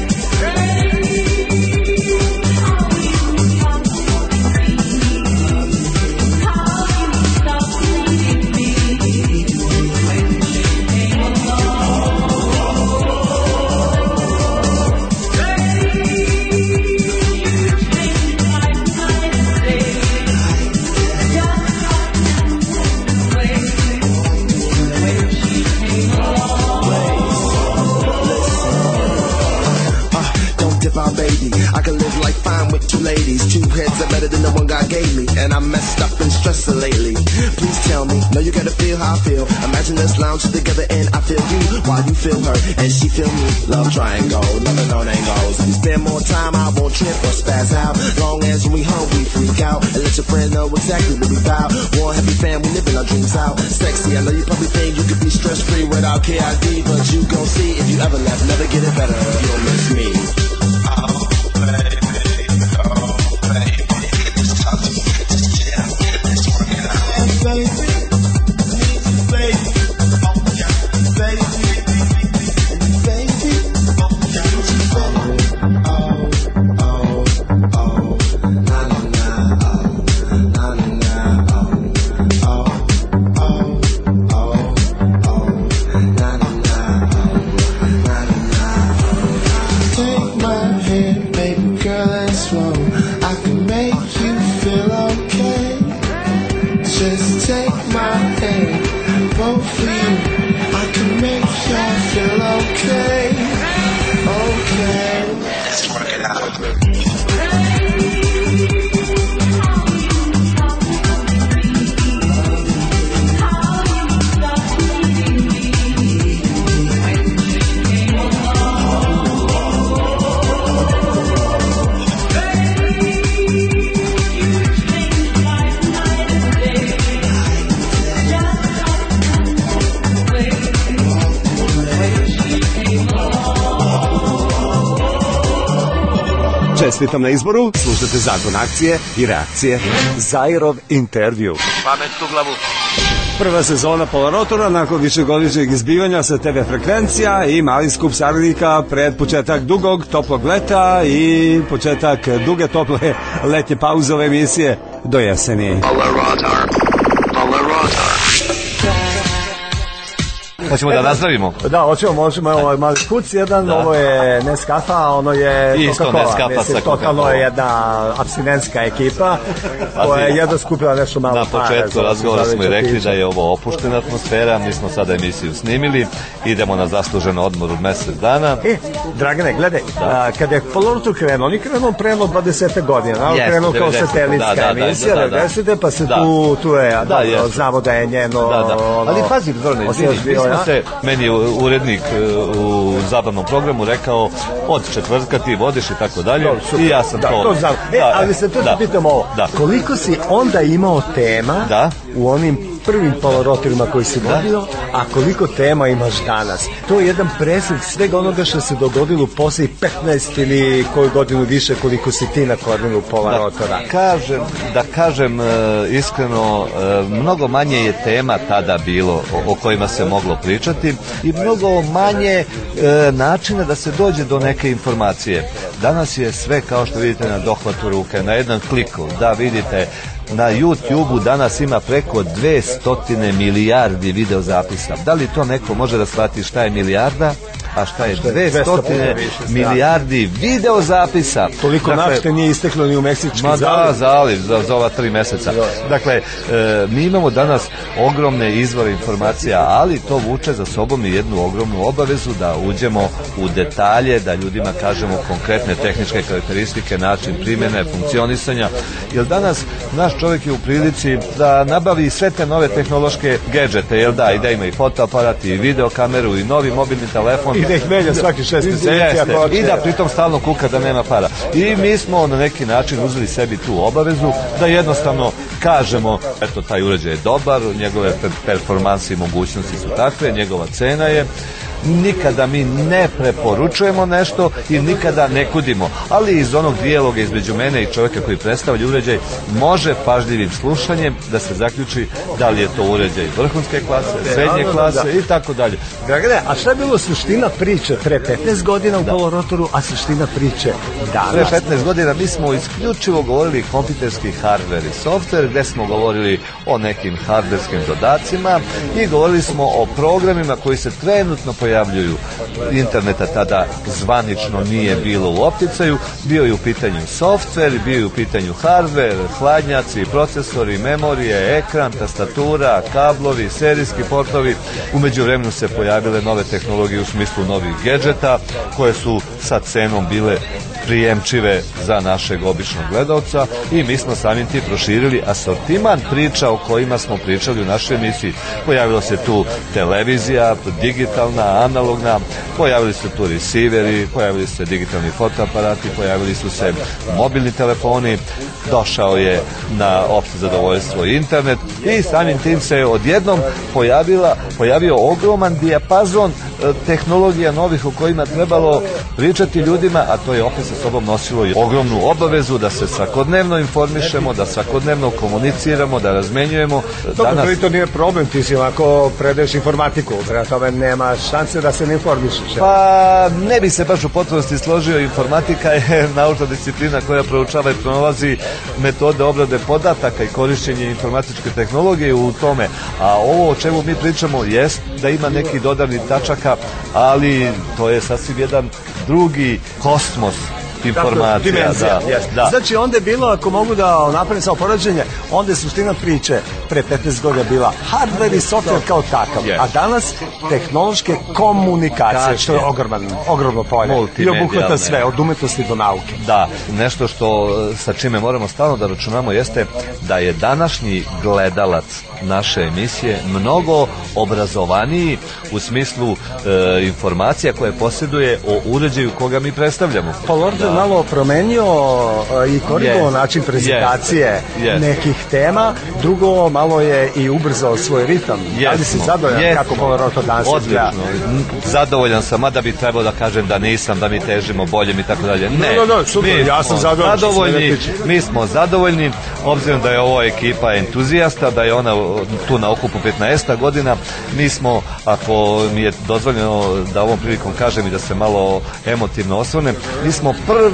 I can live like fine with two ladies. Two heads are better than the one God gave me. And I'm messed up and stressed lately. Please tell me, no, you gotta feel how I feel. Imagine us lounging together and I feel you while you feel her and she feel me. Love triangle, loving on angles. If we spend more time, I won't trip or spaz out. Long as when we home, we freak out. And let your friend know exactly what we bout. One happy family living our dreams out. Sexy, I know you probably think you could be stress free without KID. But you gon' see if you ever left, never get it better. You'll miss me. Čestitam na izboru, slušate Zakon akcije i reakcije. Zairov intervju. Pamet u glavu. Prva sezona Polarotora nakon višegodišnjeg izbivanja sa TV frekvencija i mali skup saradnika pred početak dugog toplog leta i početak duge tople letnje pauze ove emisije do jeseni. Hoćemo da nazdravimo? Da, možemo, ovo je mali kuc jedan, ovo je Nescafa, ono je Coca-Cola. Mislim, totalno je jedna apstinenska ekipa koja je jedna skupila nešto malo. Na početku razgovora smo i rekli da je ovo opuštena atmosfera, mi smo sada emisiju snimili, idemo na zaslužen odmor od mesec dana. Dragane, gledaj, kada je Polarotor krenuo, on je krenuo preno 20 godina, krenuo kao satelitska emisija, 90. pa se tu je, znamo da je njeno... Ali pazi, Zorane, meni je urednik u zabavnom programu rekao od četvrtka ti vodiš i tako dalje i ja sam to znam. Ali se tu pitam ovo, koliko si onda imao tema u onim prvim Polarotorima koji si vodio, a koliko tema imaš danas? To je jedan preslik svega onoga što se dogodilo u posljednjih 15 ili koju godinu više koliko si ti na korminu Polarotora. Da kažem iskreno, mnogo manje je tema tada bilo o kojima se moglo pričati i mnogo manje načina da se dođe do neke informacije. Danas je sve, kao što vidite, na dohvatu ruke, na jedan klik. Da, vidite, na YouTube-u danas ima preko 200 milijardi videozapisa. Da li to neko može da shvati šta je milijarda, a šta je 200 milijardi videozapisa? Toliko nafte nije isteklo ni u Meksički zaliv. Zaliv za ova 3 meseca. Dakle, mi imamo danas ogromne izvore informacija, ali to vuče za sobom i jednu ogromnu obavezu da uđemo u detalje, da ljudima kažemo konkretne tehničke karakteristike, način primjene, funkcionisanja, jer danas naš čovjek je u prilici da nabavi sve te nove tehnološke gadžete, i da ima i fotoaparat, i videokameru, i novi mobilni telefon. I da ih menja svaki 6 meseci. I da pritom stalno kuka da nema para. I mi smo na neki način uzeli sebi tu obavezu da jednostavno kažemo, eto, taj uređaj je dobar, njegove performanse i mogućnosti su takve, njegova cena je. Nikada mi ne preporučujemo nešto i nikada ne kudimo, ali iz onog dijaloga između mene i čovjeka koji predstavlja uređaj može pažljivim slušanjem da se zaključi da li je to uređaj vrhunske klase, srednje klase i tako dalje. Dragane, a šta je bilo suština priče pre 15 godina u Polorotoru, a suština priče danas? Pre 15 godina mi smo isključivo govorili kompjuterski hardware i software, gde smo govorili o nekim hardverskim dodacima i govorili smo o programima koji se trenutno pojavljuju. Interneta tada zvanično nije bilo u opticaju, bio je u pitanju software, bio je u pitanju hardware, hladnjaci, procesori, memorije, ekran, tastatura, kablovi, serijski portovi. U međuvremenu se pojavile nove tehnologije u smislu novih gadžeta koje su sa cenom bile prijemčive za našeg običnog gledalca i mi smo samim tim proširili asortiman priča o kojima smo pričali u našoj emisiji. Pojavila se tu televizija, digitalna, analogna, pojavili su tu receiveri, pojavili se digitalni fotoaparati, pojavili su se mobilni telefoni, došao je na opšte zadovoljstvo internet i samim tim se odjednom pojavio ogroman dijapazon tehnologija novih o kojima trebalo pričati ljudima, a to je opet sa sobom nosilo i ogromnu obavezu da se svakodnevno informišemo, da svakodnevno komuniciramo, da razmenjujemo. Danas... To nije problem, ti si ovako predaješ informatiku, prema tome nema šanse da se ne informišeš. Pa ne bi se baš u potpunosti složio, informatika je naučna disciplina koja proučava i pronalazi metode obrade podataka i korišćenje informatičke tehnologije u tome, a ovo o čemu mi pričamo jest da ima neki dodani tačaka, ali to je sasvim jedan drugi kosmos informacija. Dimenzija, da. Znači onda je bilo, ako mogu da napravim samo poređenje, onda je suština priče pre 15 godina bila hardware i software kao takav, a danas tehnološke komunikacije, što je ogromno polje i obuhvata sve, od umetnosti do nauke. Da, nešto što sa čime moramo stalno da računamo jeste da je današnji gledalac naše emisije mnogo obrazovaniji u smislu informacija koje posjeduje o uređaju koga mi predstavljamo. Polorotor možda malo promenio i korigovao način prezentacije nekih tema, drugo malo je i ubrzao svoj ritam. Da li si zadovoljan kako Pola Rotor danas izgleda? Zadovoljan sam, mada bi trebao da kažem da nisam, da mi težimo boljem i tako dalje. Ne, super, ja sam zadovoljan. Mi smo zadovoljni, obzirom da je ovo ekipa entuzijasta, da je ona tu na okupu 15 godina. Mi smo, ako mi je dozvoljeno da ovom prilikom kažem i da se malo emotivno osvrnem, mi smo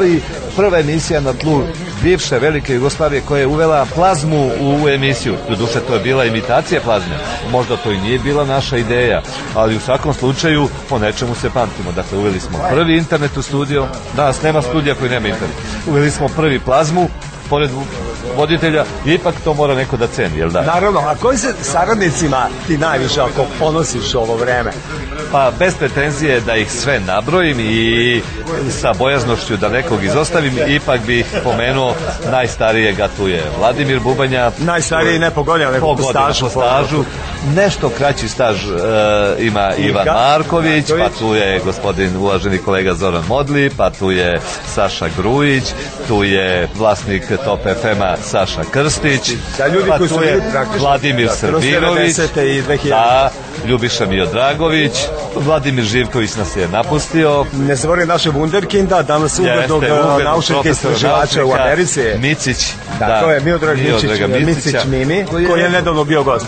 prva emisija na tlu bivše velike Jugoslavije koja je uvela plazmu u emisiju. Doduše, to je bila imitacija plazme. Možda to i nije bila naša ideja, ali u svakom slučaju po nečemu se pamtimo. Dakle, uveli smo prvi internet u studio. Danas nema studija koji nema internet. Uveli smo prvi plazmu pored voditelja, ipak to mora neko da ceni, jel da? Naravno, a koji se saradnicima ti najviše ako ponosiš ovo vreme? Pa bez pretenzije da ih sve nabrojim i sa bojaznošću da nekog izostavim, ipak bih pomenuo najstarijeg, a tu je Vladimir Bubanja. Najstariji ne po godinama, nego po stažu. Nešto kraći staž ima Ivan Marković, pa tu je gospodin uvaženi kolega Zoran Modli, pa tu je Saša Grujić, tu je vlasnik Top FM-a Saša Krstić, pa tu je Vladimir Srbinović, da, Ljubiša Miodragović, Vladimir Živković nas je napustio. Ne zaboravim našeg wunderkinda, danas uglednog naučnika istraživača u Americi. Micić. To je Miodrag Micić Mimi, koji je nedavno bio gost.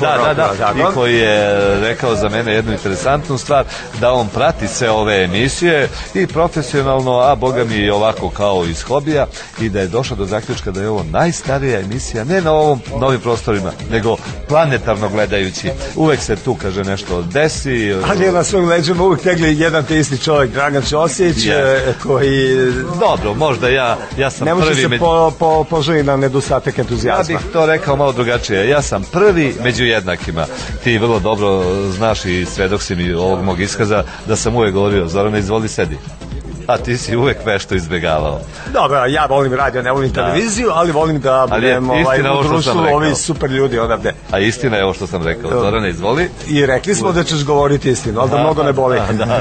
I koji je rekao za mene jednu interesantnu stvar, da on prati sve ove emisije i profesionalno, a boga mi i ovako kao iz hobija, i da je došao do zaključka da je ovo najstarija emisija, ne na novim prostorima, nego planetarno gledajući. Uvek se tu, kaže, nešto desi. Ali je na svojim leđima uvijek tegli jedan te isti čovjek, Dragan Ćosić, koji... Dobro, možda ja sam prvi... Ne može se poželi na nedostatak entuzijazma. Ja bih to rekao malo drugačije. Ja sam prvi među jednakima. Ti vrlo dobro znaš i svedok si mi ovog mog iskaza da sam uvek govorio, Zorane, izvoli, sedi. A ti si uvek vešto izbjegavao. Dobro, ja volim radio, ne volim televiziju, ali volim da budem u društvu ovi super ljudi odavde. A istina je ovo što sam rekao. Zorane, izvoli. I rekli smo da ćeš govoriti istinu, ali da mnogo ne boli.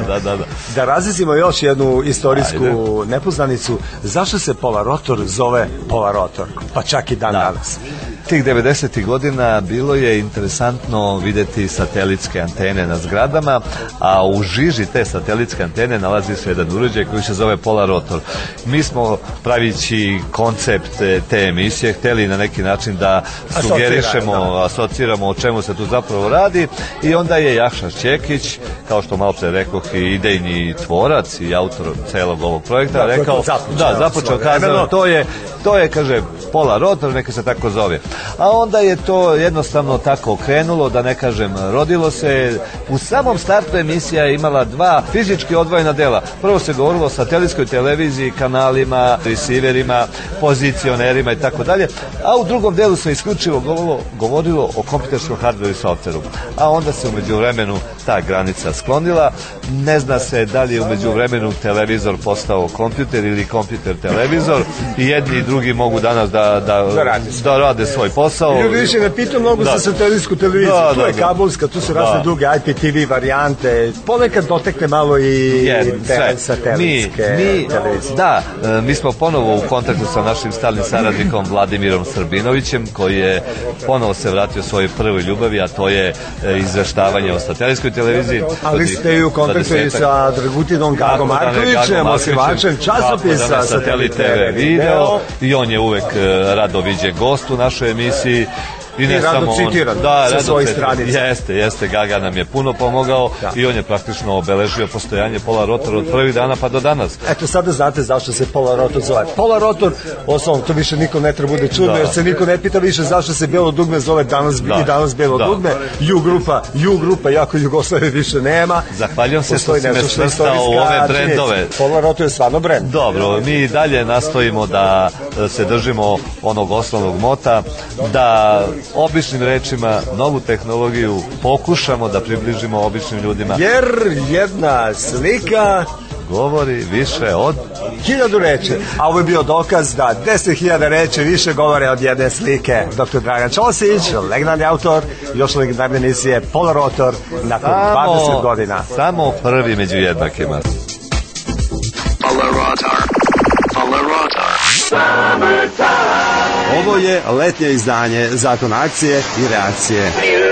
Da razmislimo još jednu istorijsku nepoznanicu. Zašto se Pola Rotor zove Pola Rotor? Pa čak i dan danas. Tih 90. godina bilo je interesantno videti satelitske antene na zgradama, a u žiži te satelitske antene nalazi se jedan uređaj koji se zove Pola Rotor. Mi smo, pravići koncept te emisije, hteli na neki način da sugerišemo, asociramo o čemu se tu zapravo radi, i onda je Jakša Čekić, kao što malo pre rekoh, i idejni tvorac i autor celog ovog projekta, rekao, započeo kazano, to je, kaže, Pola Rotor, neka se tako zove. A onda je to jednostavno tako krenulo, da ne kažem, rodilo se. U samom startu emisija je imala dva fizički odvojena dela. Prvo se govorilo o satelitskoj televiziji, kanalima, receiverima, pozicionerima i tako dalje, a u drugom delu se isključivo govorilo o kompjuterskom hardveru i softveru. A onda se umeđu vremenu ta granica sklonila. Ne zna se da li je umeđu vremenu televizor postao kompjuter ili kompjuter televizor, i jedni i drugi mogu danas da rade svoj posao. Ljudi više ne pitaju mnogo za satelitsku televiziju. Tu je kabelska, tu su razne druge IPTV varijante. Ponekad dotekne malo i satelitske televizije. Da, mi smo ponovo u kontaktu sa našim stalnim saradnikom Vladimirom Srbinovićem, koji je ponovo se vratio svojoj prvoj ljubavi, a to je izveštavanje o satelitskoj televiziji. Ali ste i u kontaktu i sa Dragutinom Gagom Markovićem, osnivačem časopisa Satelit TV Video, i on je uvek rado viđe gost u našoj emisiji. I rado citiran sa svojih stranica. Jeste, Gaga nam je puno pomogao i on je praktično obeležio postojanje Pola Rotor od prvih dana pa do danas. Eto, sada znate zašto se Pola Rotor zove. Pola Rotor, osnovno, to više niko ne treba bude čudno, jer se niko ne pita više zašto se Belo dugme zove danas Belo dugme. U grupa, jako Jugoslavije više nema. Zahvaljujem se što si me svrstao u ove brendove. Pola Rotor je stvarno brend. Dobro, mi dalje nastojimo da se držimo onog osnovnog mota, da običnim rečima novu tehnologiju pokušamo da približimo običnim ljudima. Jer jedna slika govori više od 1000 reči. A ovo je bio dokaz da 10.000 reči više govore od jedne slike. Dr. Dragan Ćosić, legendarni autor, još legendarne emisije Pola Rotor nakon 20 godina. Samo prvi među jednakima. Pola Rotor. Ovo je letnje izdanje Zakon akcije i reakcije.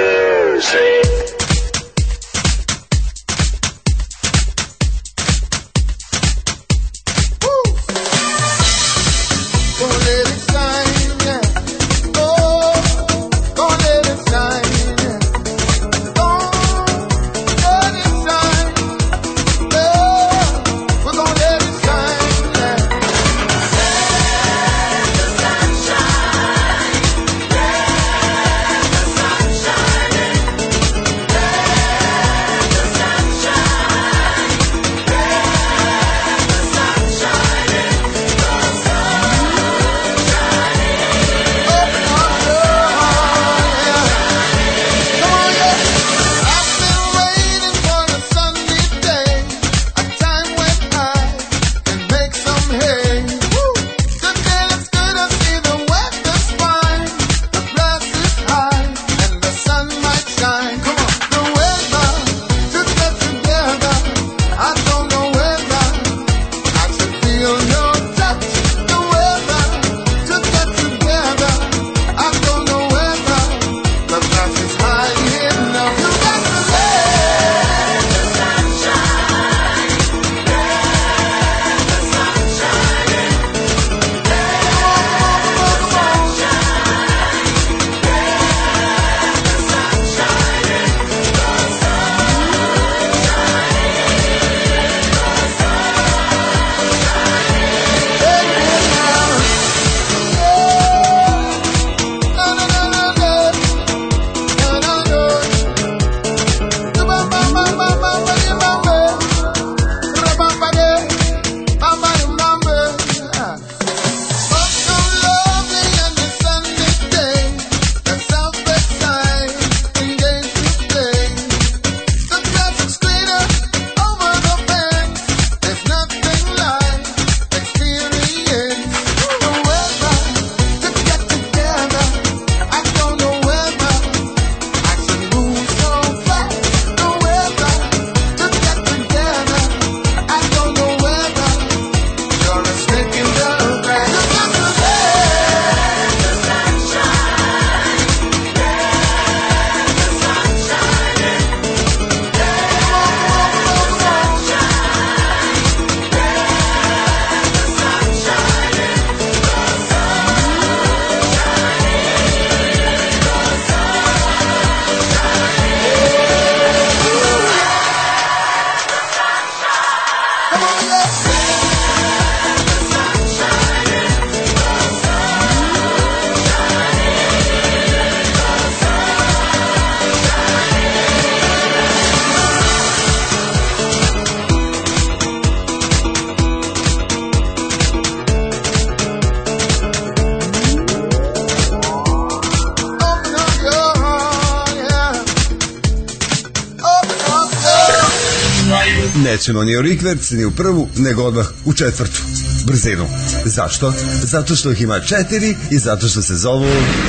Nećemo ni u rikverc, ni u prvu, nego odmah u četvrtu brzinu. Zašto? Zato što ih ima 4 i zato što se zovu...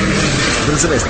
Brze vesti.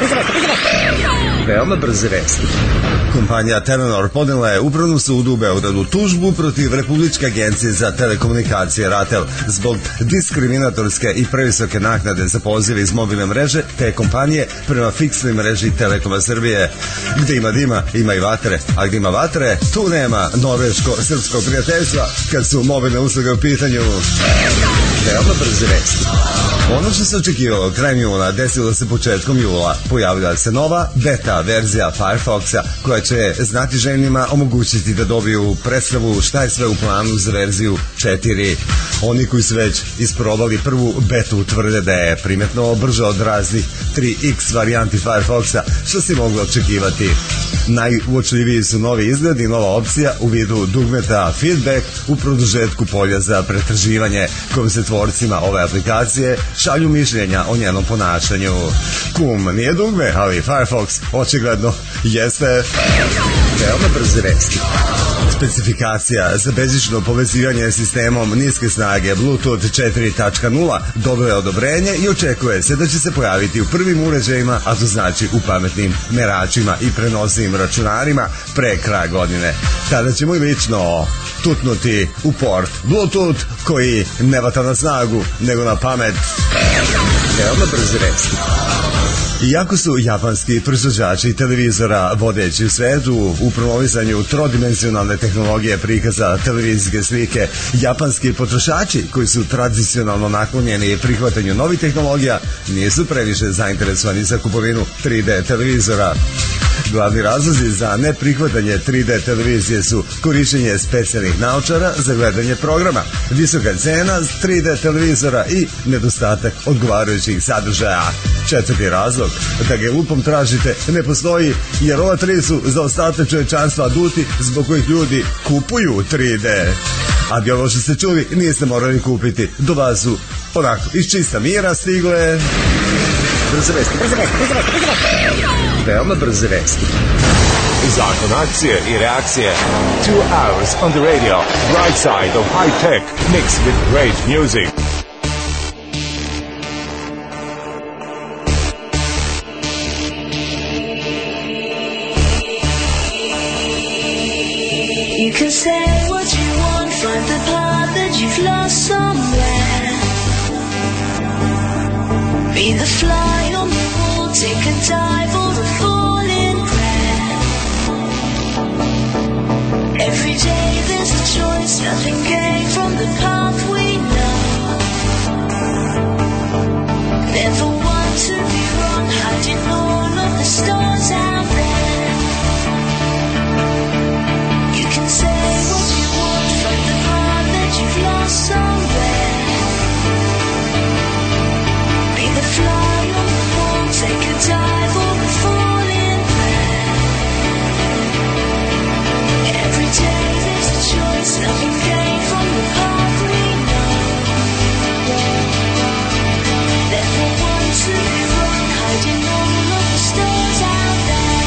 Veoma brze vesti. Kompanija Telenor podnela je Upravnom sudu u Beogradu tužbu protiv Republičke agencije za telekomunikacije RATEL zbog diskriminatorske i previsoke naknade za pozive iz mobilne mreže te kompanije prema fiksnoj mreži Telekoma Srbije. Gde ima dima, ima i vatre, a gde ima vatre, tu nema norveško-srpskog prijateljstva kad su mobilne usluge u pitanju. Veoma brze vesti. Ono što se očekivalo krajem juna desilo se početkom jula. Pojavila se nova beta verzija Firefoxa koja će znatiželjnima omogućiti da dobiju predstavu šta je sve u planu za verziju 4. Oni koji su već isprobali prvu betu tvrde da je primetno brže od raznih 3X varijanti Firefoxa, što se moglo očekivati. Najuočljiviji su novi izgled i nova opcija u vidu dugmeta Feedback u produžetku polja za pretraživanje, kojom se tvorcima ove aplikacije šalju mišljenja o njenom ponašanju. Kum nije dugme, ali Firefox očigledno jeste. Veoma brze vesti. Specifikacija za bežično povezivanje sistemom niske snage Bluetooth 4.0 dobila je odobrenje i očekuje se da će se pojaviti u prvim uređajima, a to znači u pametnim meračima i prenosivim računarima pre kraja godine. Tada ćemo i lično tutnuti u port. Bluetooth koji ne vata na snagu, nego na pamet. Veoma brzi resti. Iako su japanski proizvođači televizora vodeći u svetu u promovisanju trodimenzionalne tehnologije prikaza televizijske slike, japanski potrošači koji su tradicionalno naklonjeni prihvatanju novih tehnologija nisu previše zainteresovani za kupovinu 3D televizora. Glavni razlozi za neprihvatanje 3D televizije su korišćenje specijalnih naočara za gledanje programa, visoka cena 3D televizora i nedostatak odgovarajućih sadržaja. Četvrti razlog, da ga lupom tražite, ne postoji, jer ova tri su za ostatak čovječanstva aduti zbog kojih ljudi kupuju 3D. A bi ovo što ste čuli niste morali kupiti, do vas su onako iz čista mira stigle brze vesti. Veoma brze vesti. Zakon akcije i reakcije. 2 hours on the radio. Right side of high tech mixed with great music. You can say what you want, find the path that you've lost somewhere. Be the fly on the wall, take a dive or the falling prayer. Every day there's a choice, nothing gained from the path we know. Never want to be wrong, hiding all of the stars out there. You can say what you want, find the path that you've lost somewhere. Be the fly on the wall, take a dive or a falling prayer. Every day there's a choice, nothing gained from the path we know. Never want to be wrong, hiding all of the stars out there.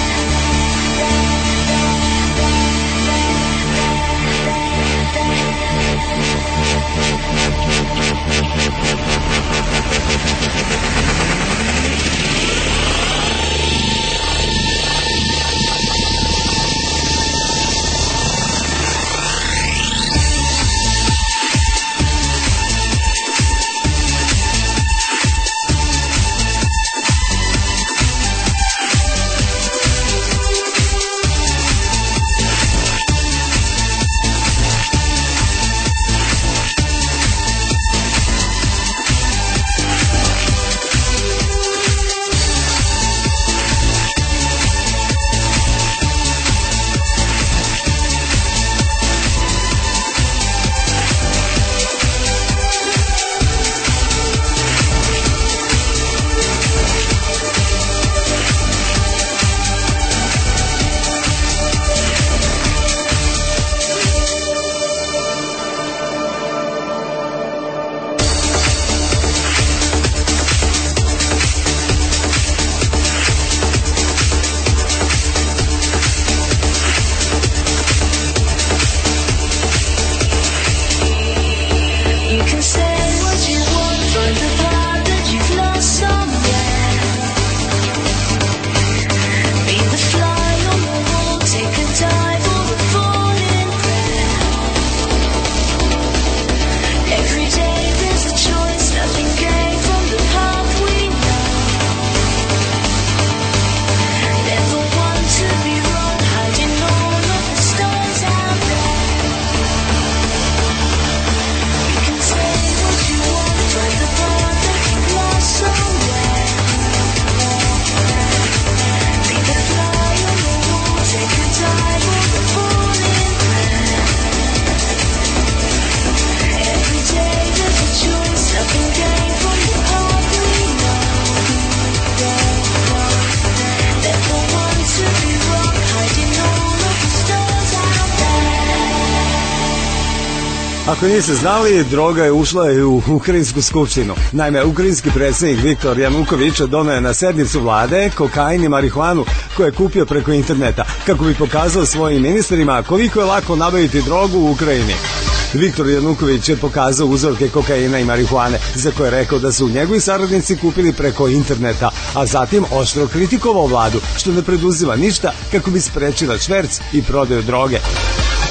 Ako niste znali, droga je ušla i u Ukrajinsku skupštinu. Naime, ukrajinski predsjednik Viktor Januković doneo je na sednicu vlade kokain i marihuanu koje je kupio preko interneta, kako bi pokazao svojim ministrima koliko je lako nabaviti drogu u Ukrajini. Viktor Januković je pokazao uzorke kokaina i marihuane, za koje je rekao da su njegovi saradnici kupili preko interneta, a zatim oštro kritikovao vladu, što ne preduzima ništa kako bi sprečila šverc i prodaju droge.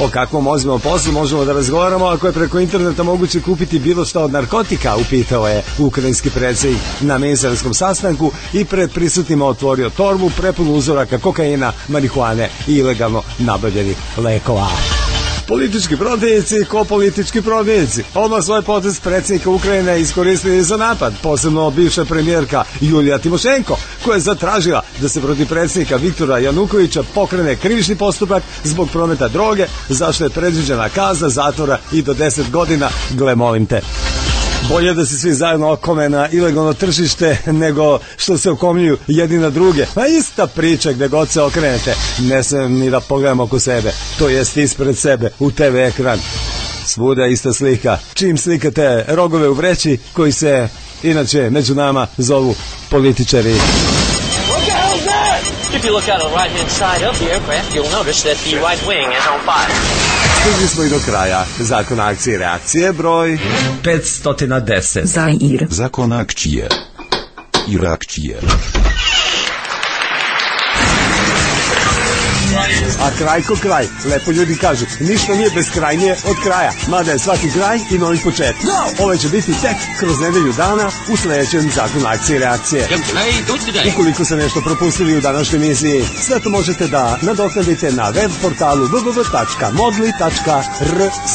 O kakvom ozbiljnom poslu možemo da razgovaramo ako je preko interneta moguće kupiti bilo šta od narkotika, upitao je ukrajinski predsjednik na ministarskom sastanku i pred prisutnima otvorio torbu prepunu uzoraka kokaina, marihuane i ilegalno nabavljenih lekova. Politički protivnici ko politički protivnici. Odmah svoj potez predsjednika Ukrajine iskoristili za napad, posebno bivša premijerka Julija Timošenko, koja je zatražila da se protiv predsjednika Viktora Janukovića pokrene krivični postupak zbog prometa droge, zašto je predviđena kazna zatvora i do 10 godina, gle molim te. Bolje da se svi zajedno okome na ilegalno tržište nego što se okomljuju jedni na druge. Pa ista priča gde god se okrenete. Ne smem ni da pogledam oko sebe, to jest ispred sebe u TV ekran. Svuda ista slika. Čim slikate rogove u vreći koji se inače među nama zovu političari. If you look out on the right-hand side of the aircraft, you'll notice that the right wing is on fire. Stigli smo i do kraja. Zakon akcije i reakcije, broj 510. Zair. Zakon akcije i reakcije. A kraj ko kraj, lepo ljudi kažu, ništa nije beskrajnije od kraja, mada je svaki kraj i novi početak. Ovo će biti tek kroz nedelju dana u sledećem Zakonu akcije i reakcije. Ukoliko se nešto propustili u današnjoj emisiji, sve to možete da nadoknadite na web portalu www.modli.rs.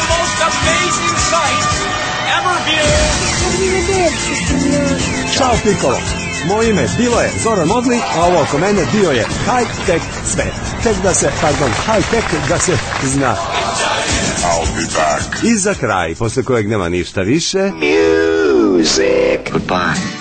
Ćao Pikolo! Moje ime bilo je Zoran Modli, a ovo oko mene bio je high-tech svet. High-tech da se zna. I'll be back. I za kraj, posle kojeg nema ništa više. Music. Goodbye.